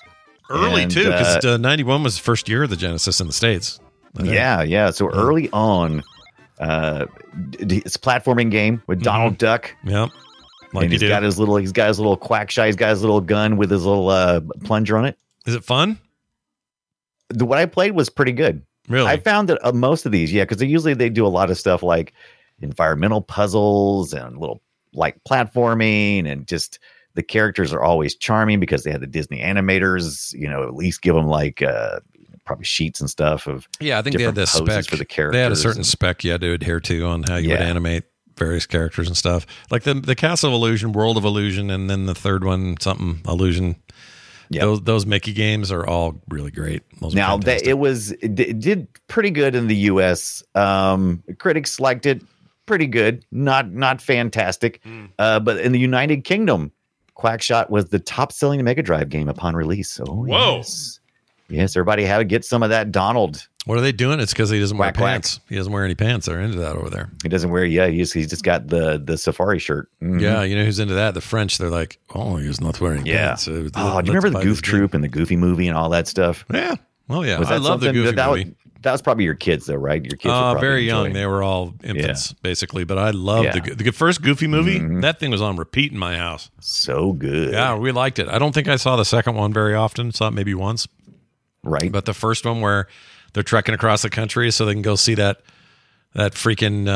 Early, too, because 91 was the first year of the Genesis in the States. Yeah. So early on, it's a platforming game with Donald Duck. Yep. And he's got his little quack shy. He's got his little gun with his little plunger on it. Is it fun? What I played was pretty good. Really? I found that most of these, because they do a lot of stuff like environmental puzzles and little like platforming, and just the characters are always charming because they had the Disney animators, at least give them like probably sheets and stuff of I think they had this spec for the characters. They had a certain spec you had to adhere to on how you would animate various characters and stuff, like the Castle of Illusion, World of Illusion, and then the third one, something Illusion. Yeah, those Mickey games are all really great. Now it did pretty good in the U.S. Critics liked it pretty good, not fantastic, but in the United Kingdom, Quackshot was the top-selling Mega Drive game upon release. Oh, whoa! Yes, everybody had to get some of that Donald. What are they doing? It's because he doesn't wear pants. He doesn't wear any pants. They're into that over there. He doesn't wear. Yeah, he's just got the safari shirt. Mm-hmm. Yeah, you know who's into that? The French. They're like, oh, he's not wearing pants. Do you remember the Goof Troop and the Goofy movie and all that stuff? Yeah. Well, yeah. I love the Goofy movie. That was probably your kids, though, right? Your kids were very young. They were all infants, basically. But I loved the first Goofy movie. Mm-hmm. That thing was on repeat in my house. So good. Yeah, we liked it. I don't think I saw the second one very often. Saw it maybe once. Right. But the first one where they're trekking across the country so they can go see that freaking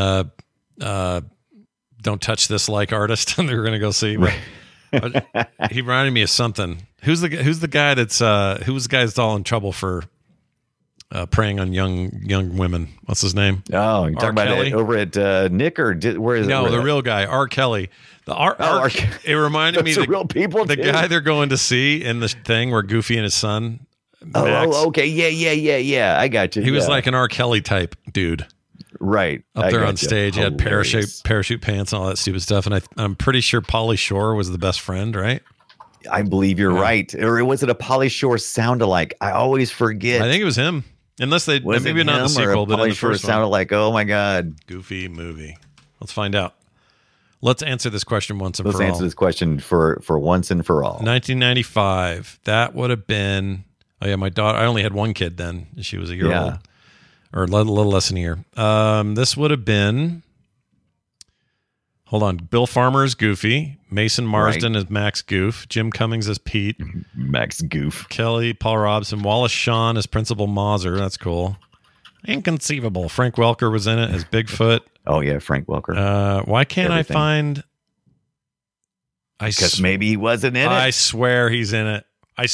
Don't Touch This Like artist, and they were going to go see. Right. He reminded me of something. Who's the guy that's all in trouble for preying on young women? What's his name? Oh, you're talking about it over at Nick, or where is it? No, the real guy, R. Kelly. It reminded me of real people. The guy they're going to see in the thing where Goofy and his son. Max. Oh, okay. Yeah. I got you. He was like an R. Kelly type dude. Right. Up there on stage. He had parachute pants and all that stupid stuff. And I'm pretty sure Pauly Shore was the best friend, right? I believe you're right. Or was it a Pauly Shore sound-alike? I always forget. I think it was him. Unless maybe not the sequel, but in the first one. Sounded like, oh my God. Goofy movie. Let's find out. Let's answer this question once and for all. Let's answer this question for once and for all. 1995. That would have been... Oh, yeah, my daughter, I only had one kid then. She was a year old. Or a little less than a year. This would have been, hold on, Bill Farmer is Goofy. Mason Marsden is Max Goof. Jim Cummings is Pete. Max Goof. Paul Robson. Wallace Shawn is Principal Mauser. That's cool. Inconceivable. Frank Welker was in it as Bigfoot. Oh, yeah, Frank Welker. Why can't I find... Because maybe he wasn't in it. I swear he's in it.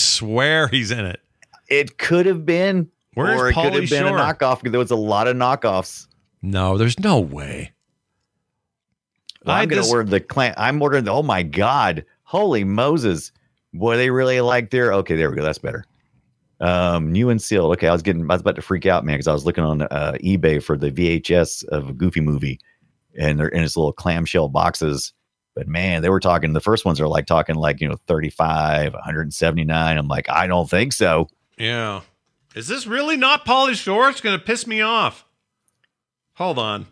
It could have been, or it could have been a knockoff, because there was a lot of knockoffs. No, there's no way. Well, I'm going to order the clan. I'm ordering oh my God, holy Moses. Boy, they really like okay, there we go. That's better. New and sealed. Okay, I was about to freak out, man, because I was looking on eBay for the VHS of a Goofy movie, and they're in its little clamshell boxes. But man, they were talking, the first ones are talking 35, 179. I'm like, I don't think so. Yeah. Is this really not Pauly Shore? It's going to piss me off. Hold on.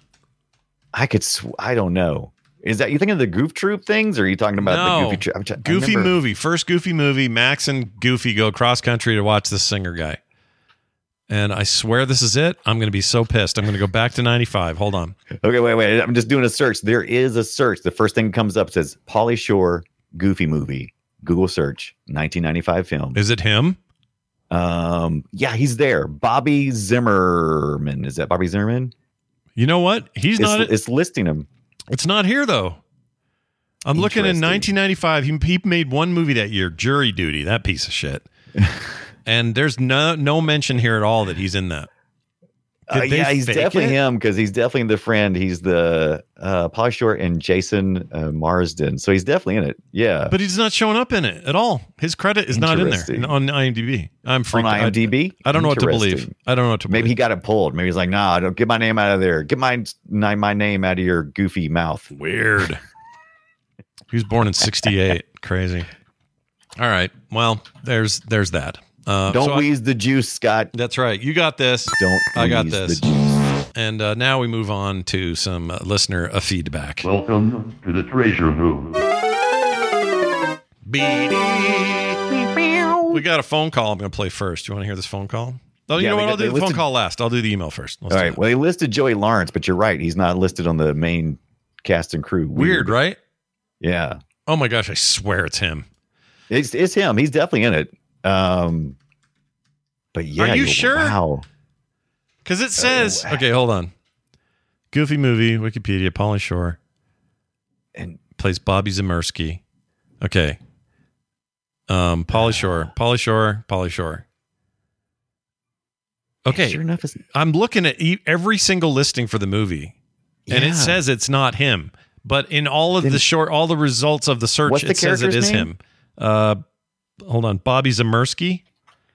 I don't know. Is that, you thinking of the Goof Troop things, or are you talking about the Goofy Troop? Goofy movie. First Goofy movie. Max and Goofy go cross country to watch this singer guy. And I swear this is it. I'm going to be so pissed. I'm going to go back to 95. Hold on. Okay, wait. I'm just doing a search. There is a search. The first thing that comes up says Pauly Shore Goofy movie. Google search. 1995 film. Is it him? Yeah, he's there. Bobby Zimmerman. Is that Bobby Zimmerman? You know what? It's listing him. It's not here, though. I'm looking in 1995. He made one movie that year, Jury Duty. That piece of shit. And there's no mention here at all that he's in that. Yeah, he's definitely him, because he's definitely the friend. He's the Pauly Shore and Jason Marsden. So he's definitely in it. Yeah. But he's not showing up in it at all. His credit is not in there on IMDb. I'm freaked out. On IMDb? I don't know what to believe. Maybe he got it pulled. Maybe he's like, nah, don't get my name out of there. Get my name out of your goofy mouth. Weird. He was born in 68. Crazy. All right. Well, there's that. Don't wheeze the juice, Scott. That's right. You got this. I got this. The juice. And now we move on to some listener feedback. Welcome to the treasure room. no. We got a phone call I'm going to play first. You want to hear this phone call? Oh, you Yeah, know they what? got- I'll do they the phone listed- call last. I'll do the email first. All right. Well, he listed Joey Lawrence, but you're right. He's not listed on the main cast and crew. Weird, right? Yeah. Oh my gosh, I swear it's him. It's him. He's definitely in it. But yeah, Are you sure? Wow. Because it says, okay, hold on. Goofy movie, Wikipedia, Pauly Shore. And plays Bobby Zemirsky. Okay. Pauly Shore. Okay. Sure enough, I'm looking at every single listing for the movie, and it Yeah. says it's not him. But in all of all the results of the search, What's the it says it character's is name? him. Hold on, Bobby Zemirsky.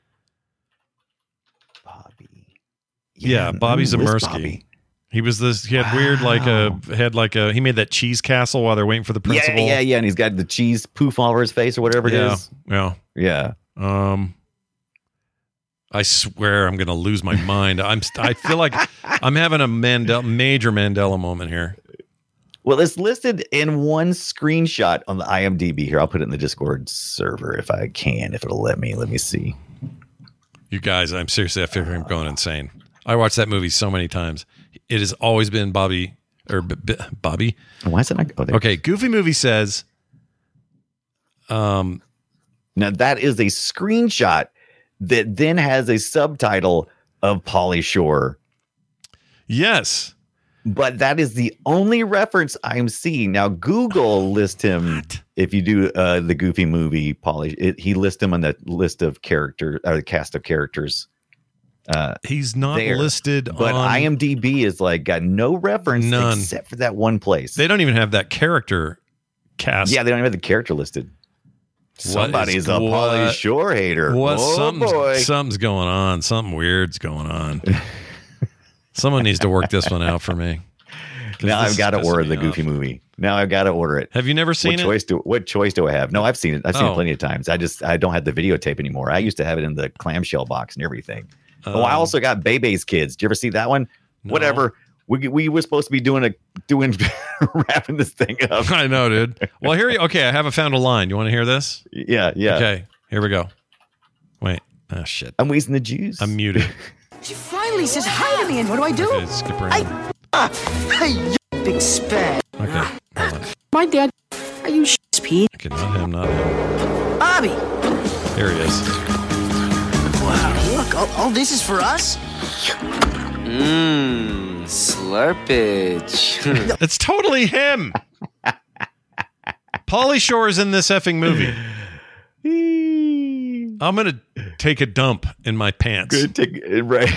Yeah, Bobby who is Zemirsky. Bobby? He was this. He had weird he made that cheese castle while they're waiting for the principal. Yeah, and he's got the cheese poof all over his face or whatever it is. Yeah. I swear I'm going to lose my mind. I feel like I'm having a major Mandela moment here. Well, it's listed in one screenshot on the IMDb. Here, I'll put it in the Discord server if I can, if it'll let me. Let me see. You guys, I figure I'm going insane. I watched that movie so many times. It has always been Bobby. Why is it not? Okay, Goofy Movie says. Now that is a screenshot that then has a subtitle of Pauly Shore. Yes. But that is the only reference I'm seeing. Now, Google lists him, if you do the Goofy Movie, he lists him on the list of characters, or the cast of characters. He's not listed but on... IMDb is like got no reference except for that one place. They don't even have that character cast. Yeah, they don't even have the character listed. Somebody's a Pauly Shore hater. Something's going on. Something weird's going on. Someone needs to work this one out for me. Now I've got to order the Goofy Movie. Now I've got to order it. Have you never seen it? What choice do I have? No, I've seen it. I've seen it plenty of times. I don't have the videotape anymore. I used to have it in the clamshell box and everything. I also got Bebe's Kids. Did you ever see that one? No. Whatever. We were supposed to be doing wrapping this thing up. I know, dude. Well, I have found a line. You want to hear this? Yeah. Okay, here we go. Wait. Oh, shit. I'm wheezing the juice. I'm muted. She finally says hi to me, and what do I do? Okay, skip around. Hey, you big spag. Okay, hold on. My dad. Are you Pete? Okay, not him. Bobby. There he is. Wow, look, all this is for us? Slurpage. It's totally him. Pauly Shore is in this effing movie. I'm going to take a dump in my pants. Right.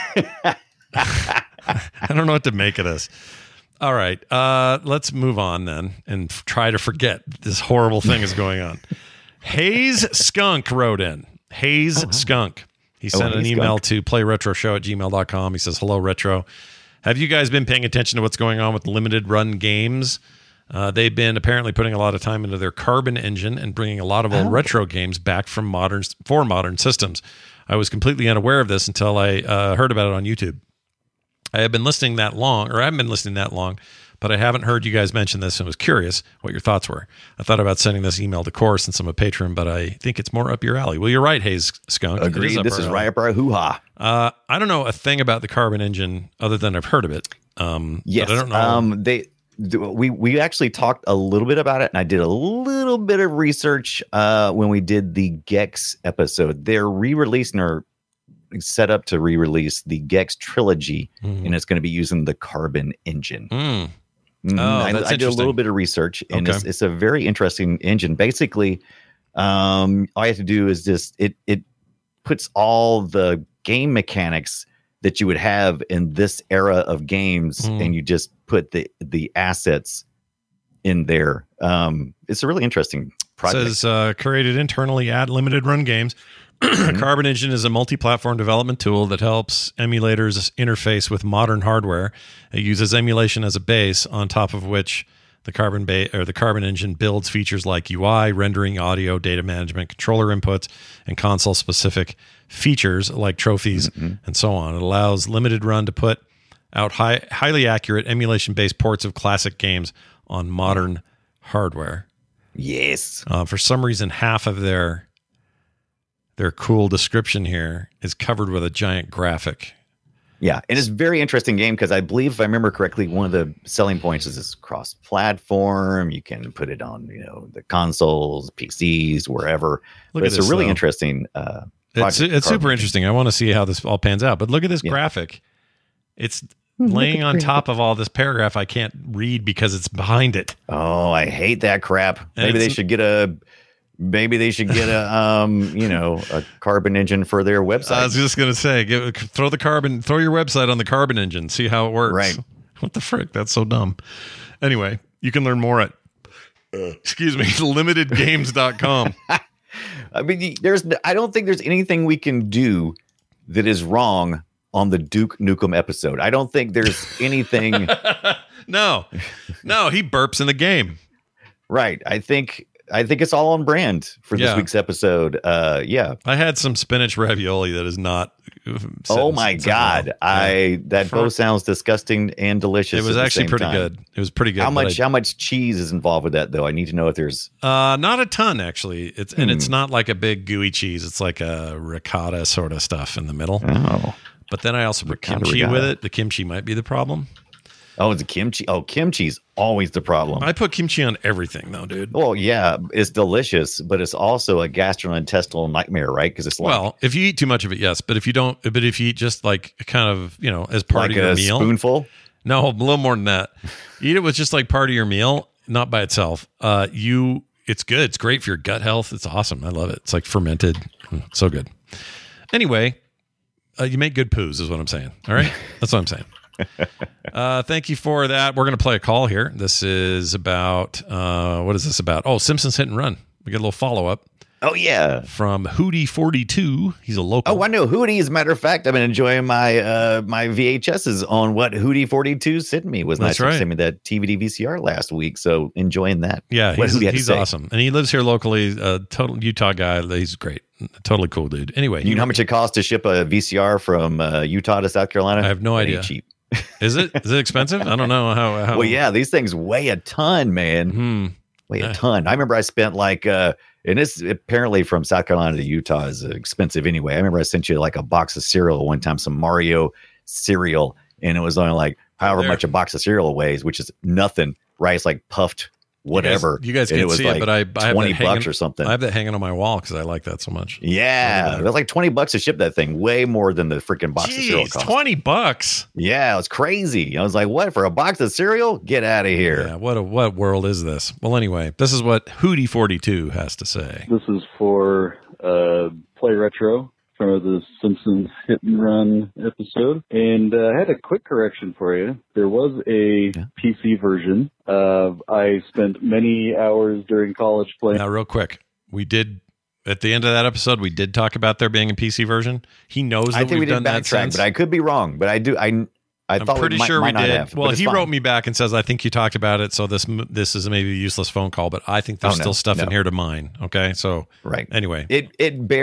I don't know what to make of this. All right. Let's move on then and try to forget this horrible thing is going on. Hayes Skunk wrote in. Skunk. He sent an email to playretroshow@gmail.com. He says, hello, Retro. Have you guys been paying attention to what's going on with limited run games? They've been apparently putting a lot of time into their Carbon engine and bringing a lot of old retro games back for modern systems. I was completely unaware of this until I heard about it on YouTube. I haven't been listening that long, but I haven't heard you guys mention this and was curious what your thoughts were. I thought about sending this email to Core since I'm a patron, but I think it's more up your alley. Well, you're right, Hayes Skunk. Agreed. This is right up our hoo-ha. I don't know a thing about the Carbon engine other than I've heard of it. Yes. But I don't know. We actually talked a little bit about it, and I did a little bit of research when we did the Gex episode. They're re-releasing or set up to re-release the Gex trilogy, and it's going to be using the Carbon engine. I did a little bit of research, and it's a very interesting engine. Basically, all you have to do is just it puts all the game mechanics that you would have in this era of games, and you just put the assets in there. It's a really interesting project. It says created internally at limited run games. Carbon Engine is a multi-platform development tool that helps emulators interface with modern hardware. It uses emulation as a base, on top of which the Carbon Engine builds features like UI, rendering, audio, data management, controller inputs, and console-specific features like trophies and so on. It allows Limited Run to put out highly accurate emulation-based ports of classic games on modern hardware. Yes. For some reason, half of their their cool description here is covered with a giant graphic. Yeah, and it's a very interesting game because I believe, if I remember correctly, one of the selling points is it's cross-platform. You can put it on, the consoles, PCs, wherever. Look but at it's this, a really though. interesting. It's super interesting. I want to see how this all pans out. But look at this graphic. It's laying on top of all this paragraph I can't read because it's behind it. Oh, I hate that crap. Maybe they should get a a Carbon engine for their website. I was just going to say, throw your website on the Carbon engine, see how it works. Right. What the frick? That's so dumb. Anyway, you can learn more at limitedgames.com. I mean, I don't think there's anything we can do that is wrong on the Duke Nukem episode. I don't think there's anything. No, he burps in the game. Right. I think it's all on brand for this week's episode. Yeah. I had some spinach ravioli that is not. Oh my God. Both sounds disgusting and delicious. It was actually pretty good. It was pretty good. How much cheese is involved with that though? I need to know if there's not a ton actually. It's not like a big gooey cheese. It's like a ricotta sort of stuff in the middle. Oh. But then I also put kimchi with it. The kimchi might be the problem. Oh, it's a kimchi. Oh, kimchi's always the problem. I put kimchi on everything, though, dude. Well, yeah, it's delicious, but it's also a gastrointestinal nightmare, right? Because it's if you eat too much of it, yes. But if you don't, if you eat just like kind of, as part of your meal, spoonful. No, a little more than that. Eat it with just like part of your meal, not by itself. It's good. It's great for your gut health. It's awesome. I love it. It's like fermented. So good. Anyway, you make good poos, is what I'm saying. All right, that's what I'm saying. Thank you for that. We're going to play a call here. This is about what is this about? Oh, Simpsons Hit and Run. We get a little follow up. Oh yeah, from Hootie42. He's a local. Oh, I know Hootie. As a matter of fact, I've been enjoying my my VHSs on what Hootie42 sent me. Was nice. Right. Sent me that DVD VCR last week, so enjoying that. Yeah, he's awesome, and he lives here locally. Total Utah guy. He's great. Totally cool dude. Anyway, you know how much it costs to ship a VCR from Utah to South Carolina? I have no idea. Cheap. Is it expensive? I don't know how. Well, yeah, these things weigh a ton, man. Weigh a ton. I remember I spent like, and this apparently from South Carolina to Utah is expensive anyway. I remember I sent you like a box of cereal one time, some Mario cereal, and it was only like however much a box of cereal weighs, which is nothing, right? It's like puffed whatever. You guys can't see it, but I have $20 or something. I have that hanging on my wall because I like that so much. Yeah, it was like $20 to ship that thing. Way more than the freaking box of cereal cost. $20. Yeah, it was crazy. I was like, "What for a box of cereal? Get out of here!" Yeah, what world is this? Well, anyway, this is what Hootie42 has to say. This is for Play Retro from the Simpsons Hit and Run episode. And I had a quick correction for you. There was a PC version. I spent many hours during college playing. Now, real quick, we did, at the end of that episode, we did talk about there being a PC version. He knows that we've done that since. But I could be wrong. But I'm pretty sure we did. Have, well, he wrote me back and says, I think you talked about it, so this is maybe a useless phone call, but I think there's still stuff in here to mine. Okay, so anyway, it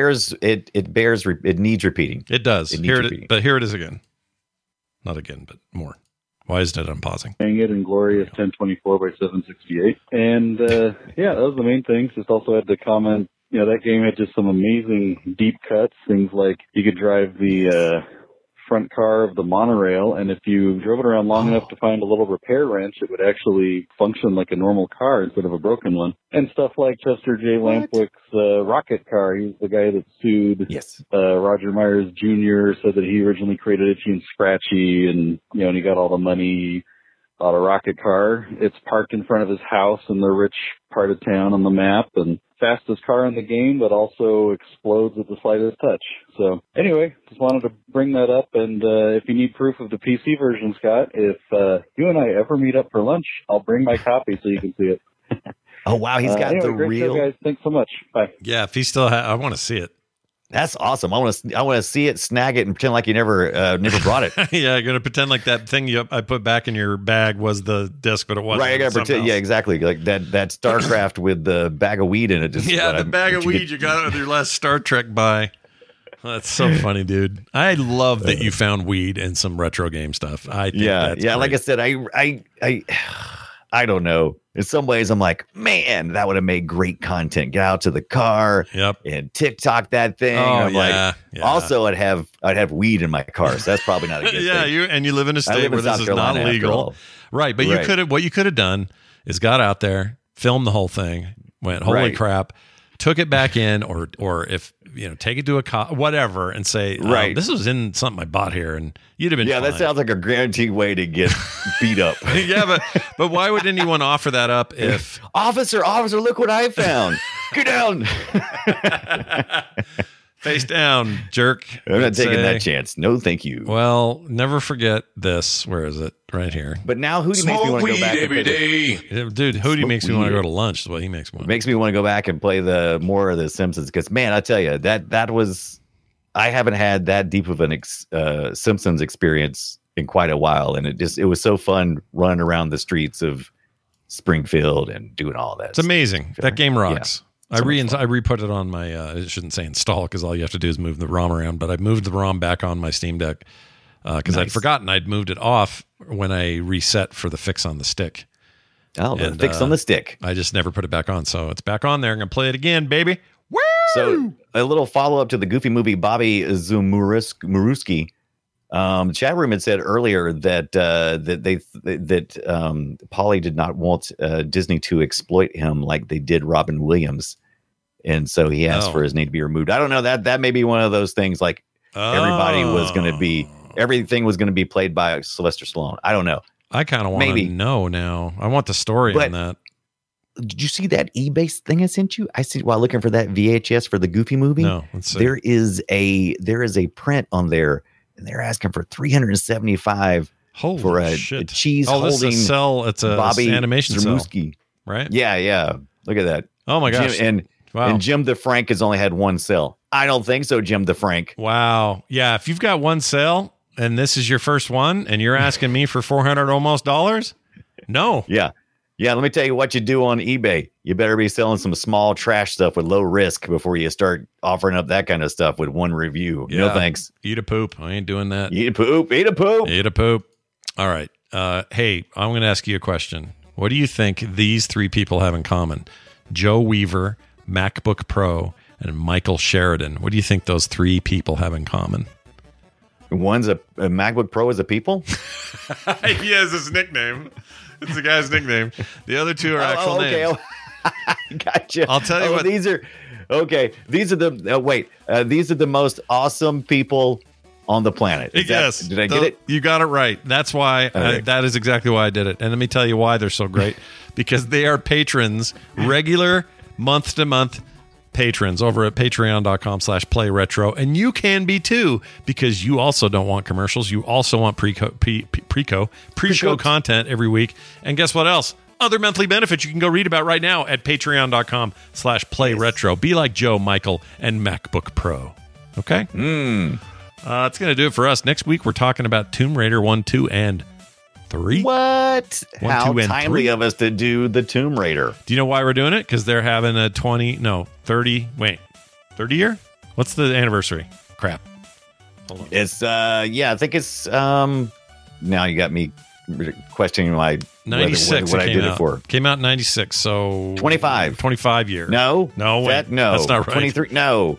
needs repeating. It does. But here it is again. Not again, but more. Why isn't it unpausing? Hang it in glorious 1024 by 768, and yeah, that was the main thing. Just also had to comment. That game had just some amazing deep cuts. Things like you could drive the front car of the monorail, and if you drove it around long enough to find a little repair wrench, it would actually function like a normal car instead of a broken one. And stuff like Chester J. Lampwick's rocket car. He's the guy that sued Roger Myers Jr., said that he originally created Itchy and Scratchy, and and he got all the money out of rocket car. It's parked in front of his house in the rich part of town on the map, and fastest car in the game, but also explodes at the slightest touch. So anyway, just wanted to bring that up. And if you need proof of the PC version, Scott, if you and I ever meet up for lunch, I'll bring my copy so you can see it. Oh, wow. He's got the great real. Show, guys. Thanks so much. Bye. Yeah, if he still I want to see it. That's awesome. I want to see it, snag it, and pretend like you never brought it. Yeah, you're gonna pretend like that thing I put back in your bag was the disc, but it wasn't. Right, I gotta pretend. Yeah, exactly. Like that StarCraft with the bag of weed in it. The bag of weed you got with your last Star Trek buy. That's so funny, dude. I love that you found weed and some retro game stuff. I think that's great. Like I said, I I don't know. In some ways, I'm like, man, that would have made great content. Get out to the car and TikTok that thing. Also, I'd have weed in my car, so that's probably not a good thing. You live in a state where this is not legal. Right, but what you could have done is got out there, filmed the whole thing, went, holy crap, took it back in, or if take it to a cop, whatever, and say, this was in something I bought here, and you'd have been fine. That sounds like a guaranteed way to get beat up. but why would anyone offer that up if officer, look what I found. Get down. Face down, jerk. I'm not taking that chance. No, thank you. Well, never forget this. Where is it? Right here. But now Hootie makes me want to go back every day. Dude, Hootie makes me want to go to lunch. Is what he makes me want. Makes me want to go back and play more of the Simpsons because, man, I tell you that was I haven't had that deep of an Simpsons experience in quite a while, and it was so fun running around the streets of Springfield and doing all that. It's amazing. That game rocks. Yeah. I re-put it on my, I shouldn't say install because all you have to do is move the ROM around, but I moved the ROM back on my Steam Deck because I'd forgotten I'd moved it off when I reset for the fix on the stick. Oh, the fix on the stick. I just never put it back on. So it's back on there. I'm going to play it again, baby. Woo! So a little follow-up to the Goofy movie, Bobby Zamuruski. Chat room had said earlier that Pauly did not want Disney to exploit him like they did Robin Williams, and so he asked for his name to be removed. I don't know, that may be one of those things like everything was going to be played by Sylvester Stallone. I don't know. I kind of want to know now. I want the story on that. Did you see that eBay thing I sent you? I see while looking for that VHS for the Goofy movie. No, let's see. There is a print on there. And they're asking for $375 for a cheese holding cell. It's a Bobby animation Zamuruski. cell, right? Yeah. Look at that. Oh my gosh! And Jim DeFrank has only had one cell. I don't think so, Jim DeFrank. Wow. Yeah, if you've got one cell and this is your first one, and you're asking me for $400 almost, no. Yeah, let me tell you what you do on eBay. You better be selling some small trash stuff with low risk before you start offering up that kind of stuff with one review. Yeah. No thanks. Eat a poop. I ain't doing that. Eat a poop. All right. Hey, I'm going to ask you a question. What do you think these three people have in common? Joe Weaver, MacBook Pro, and Michael Sheridan. What do you think those three people have in common? One's a MacBook Pro is a people? He has his nickname. It's the guy's nickname. The other two are actual names. Gotcha. I'll tell you what. These are These are the most awesome people on the planet. Did I get it? You got it right. That's why. That is exactly why I did it. And let me tell you why they're so great. Because they are patrons, regular month-to-month patrons over at patreon.com/playretro. And you can be too, because you also don't want commercials. You also want pre-show content every week. And guess what else? Other monthly benefits you can go read about right now at patreon.com/playretro. Be like Joe, Michael, and MacBook Pro. Okay? That's going to do it for us. Next week, we're talking about Tomb Raider 1, 2, and 3. What? 1, How 2, and timely 3. of us to do the Tomb Raider. Do you know why we're doing it? Because they're having a 30 year? What's the anniversary? Crap. Hold on. It's, I think it's, now you got me questioning my 96 what I did it for. Came out in 96, so 25 years. No, wait, no, that's not right. 23. No.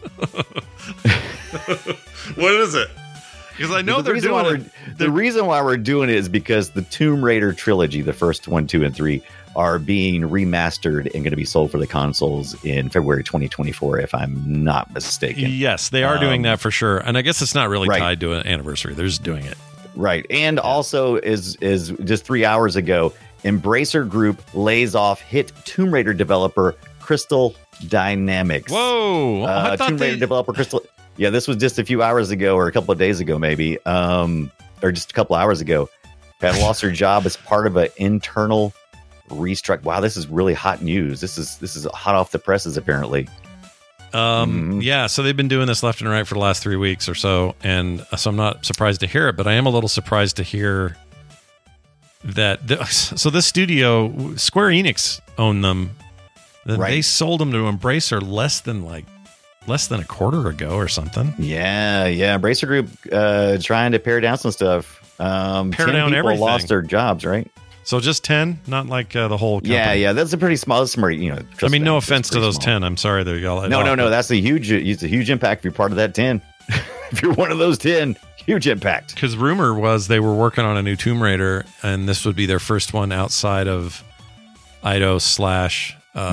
What is it? Because I know they're doing it. The reason why we're doing it is because the Tomb Raider trilogy, the first 1, 2, and 3, are being remastered and going to be sold for the consoles in February 2024, if I'm not mistaken. Yes, they are doing that for sure. And I guess it's not really tied to an anniversary. They're just doing it. Right. And also is just 3 hours ago, Embracer Group lays off hit Tomb Raider developer Crystal Dynamics. Whoa. I thought Tomb Raider developer Crystal. Yeah, this was just a few hours ago, or a couple of days ago, maybe, or just a couple hours ago. Had lost her job as part of an internal restructure. Wow, this is really hot news. This is hot off the presses, apparently. Yeah, so they've been doing this left and right for the last 3 weeks or so, and so I'm not surprised to hear it, but I am a little surprised to hear that. So this studio, Square Enix owned them. Then they sold them to Embracer less than a quarter ago or something. Yeah. Embracer Group trying to pare down some stuff. 10 down people everything. lost their jobs, right? So just 10, not like the whole company. Yeah, that's a pretty small. I mean, no offense to those small. 10. I'm sorry that y'all. No. That's it's a huge impact if you're part of that 10. If you're one of those 10, huge impact. Because rumor was they were working on a new Tomb Raider, and this would be their first one outside of Eidos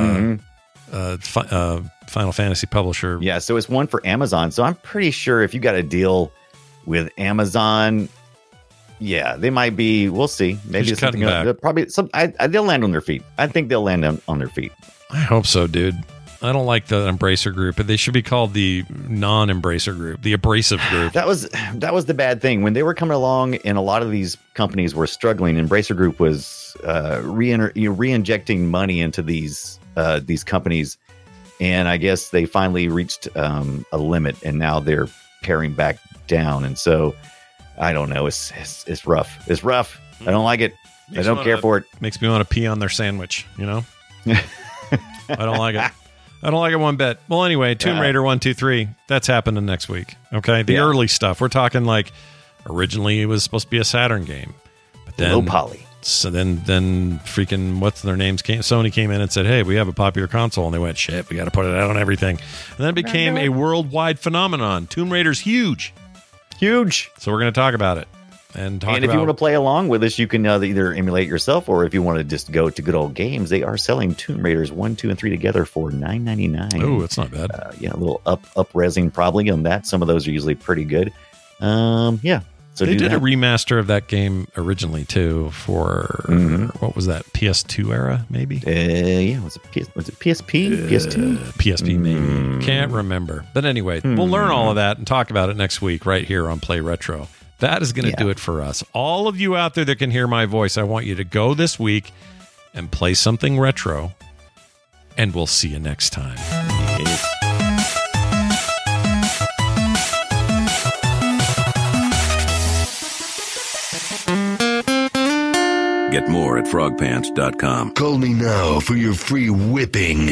/ Final Fantasy publisher. Yeah, so it's one for Amazon. So I'm pretty sure if you got a deal with Amazon, yeah, they might be. We'll see. Maybe it's something. Probably some. They'll land on their feet. I think they'll land on their feet. I hope so, dude. I don't like the Embracer Group, but they should be called the non-Embracer Group, the Abrasive Group. That was the bad thing when they were coming along, and a lot of these companies were struggling. Embracer Group was re-injecting money into these companies, and I guess they finally reached a limit, and now they're paring back down. And so, I don't know. It's rough. It's rough. I don't like it. I don't care for it. Makes me want to pee on their sandwich. You know. I don't like it. I don't like it one bit. Well, anyway, Tomb Raider 1, 2, 3. That's happening next week. Okay, the early stuff. We're talking like originally it was supposed to be a Saturn game, but then low poly. So then freaking what's their names came. Sony came in and said, "Hey, we have a popular console," and they went, "Shit, we got to put it out on everything." And then it became a worldwide phenomenon. Tomb Raider's huge. So we're going to talk about it. And if you want to play along with us, you can either emulate yourself, or if you want to just go to Good Old Games, they are selling Tomb Raiders 1, 2, and 3 together for $9.99. Oh, that's not bad. A little up-resing probably on that. Some of those are usually pretty good. So they did a remaster of that game originally too for what was that, PS2 era maybe? Was it PSP? PS2? PSP maybe. Can't remember. But anyway, we'll learn all of that and talk about it next week right here on Play Retro. That is going to do it for us. All of you out there that can hear my voice, I want you to go this week and play something retro, and we'll see you next time. Get more at frogpants.com. Call me now for your free whipping.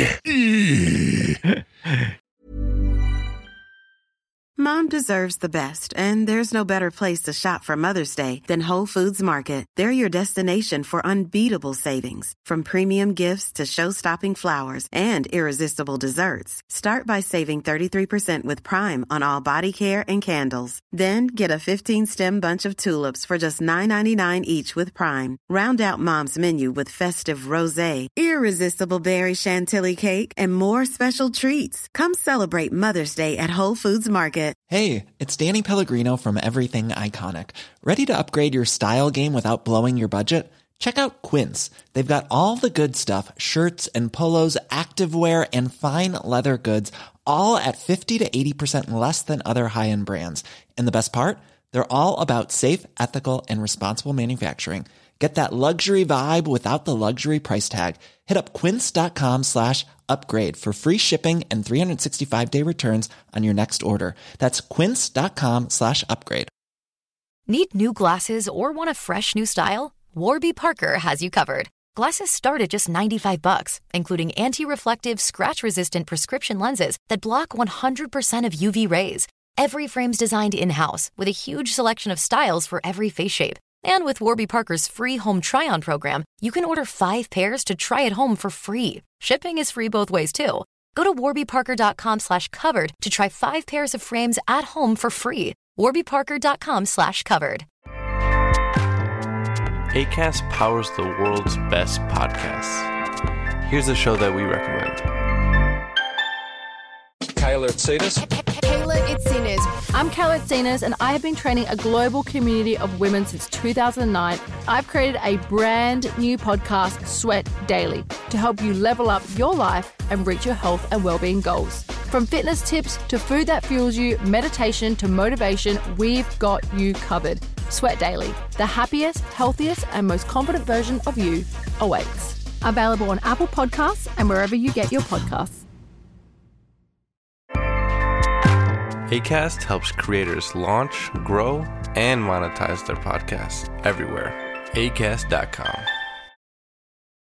Mom deserves the best, and there's no better place to shop for Mother's Day than Whole Foods Market. They're your destination for unbeatable savings, from premium gifts to show-stopping flowers and irresistible desserts. Start by saving 33% with Prime on all body care and candles. Then get a 15-stem bunch of tulips for just $9.99 each with Prime. Round out Mom's menu with festive rosé, irresistible berry chantilly cake, and more special treats. Come celebrate Mother's Day at Whole Foods Market. Hey, it's Danny Pellegrino from Everything Iconic. Ready to upgrade your style game without blowing your budget? Check out Quince. They've got all the good stuff, shirts and polos, activewear, and fine leather goods, all at 50 to 80% less than other high-end brands. And the best part? They're all about safe, ethical, and responsible manufacturing. Get that luxury vibe without the luxury price tag. Hit up quince.com/upgrade for free shipping and 365-day returns on your next order. That's quince.com/upgrade. Need new glasses or want a fresh new style? Warby Parker has you covered. Glasses start at just $95, including anti-reflective, scratch-resistant prescription lenses that block 100% of UV rays. Every frame's designed in-house with a huge selection of styles for every face shape. And with Warby Parker's free home try-on program, you can order 5 pairs to try at home for free. Shipping is free both ways, too. Go to warbyparker.com/covered to try 5 pairs of frames at home for free. warbyparker.com/covered. Acast powers the world's best podcasts. Here's a show that we recommend. Kayla Itsinas. Kayla Itsinas. I'm Kayla Itsinas, and I have been training a global community of women since 2009. I've created a brand new podcast, Sweat Daily, to help you level up your life and reach your health and well-being goals. From fitness tips to food that fuels you, meditation to motivation, we've got you covered. Sweat Daily, the happiest, healthiest, and most confident version of you awaits. Available on Apple Podcasts and wherever you get your podcasts. Acast helps creators launch, grow, and monetize their podcasts everywhere. Acast.com.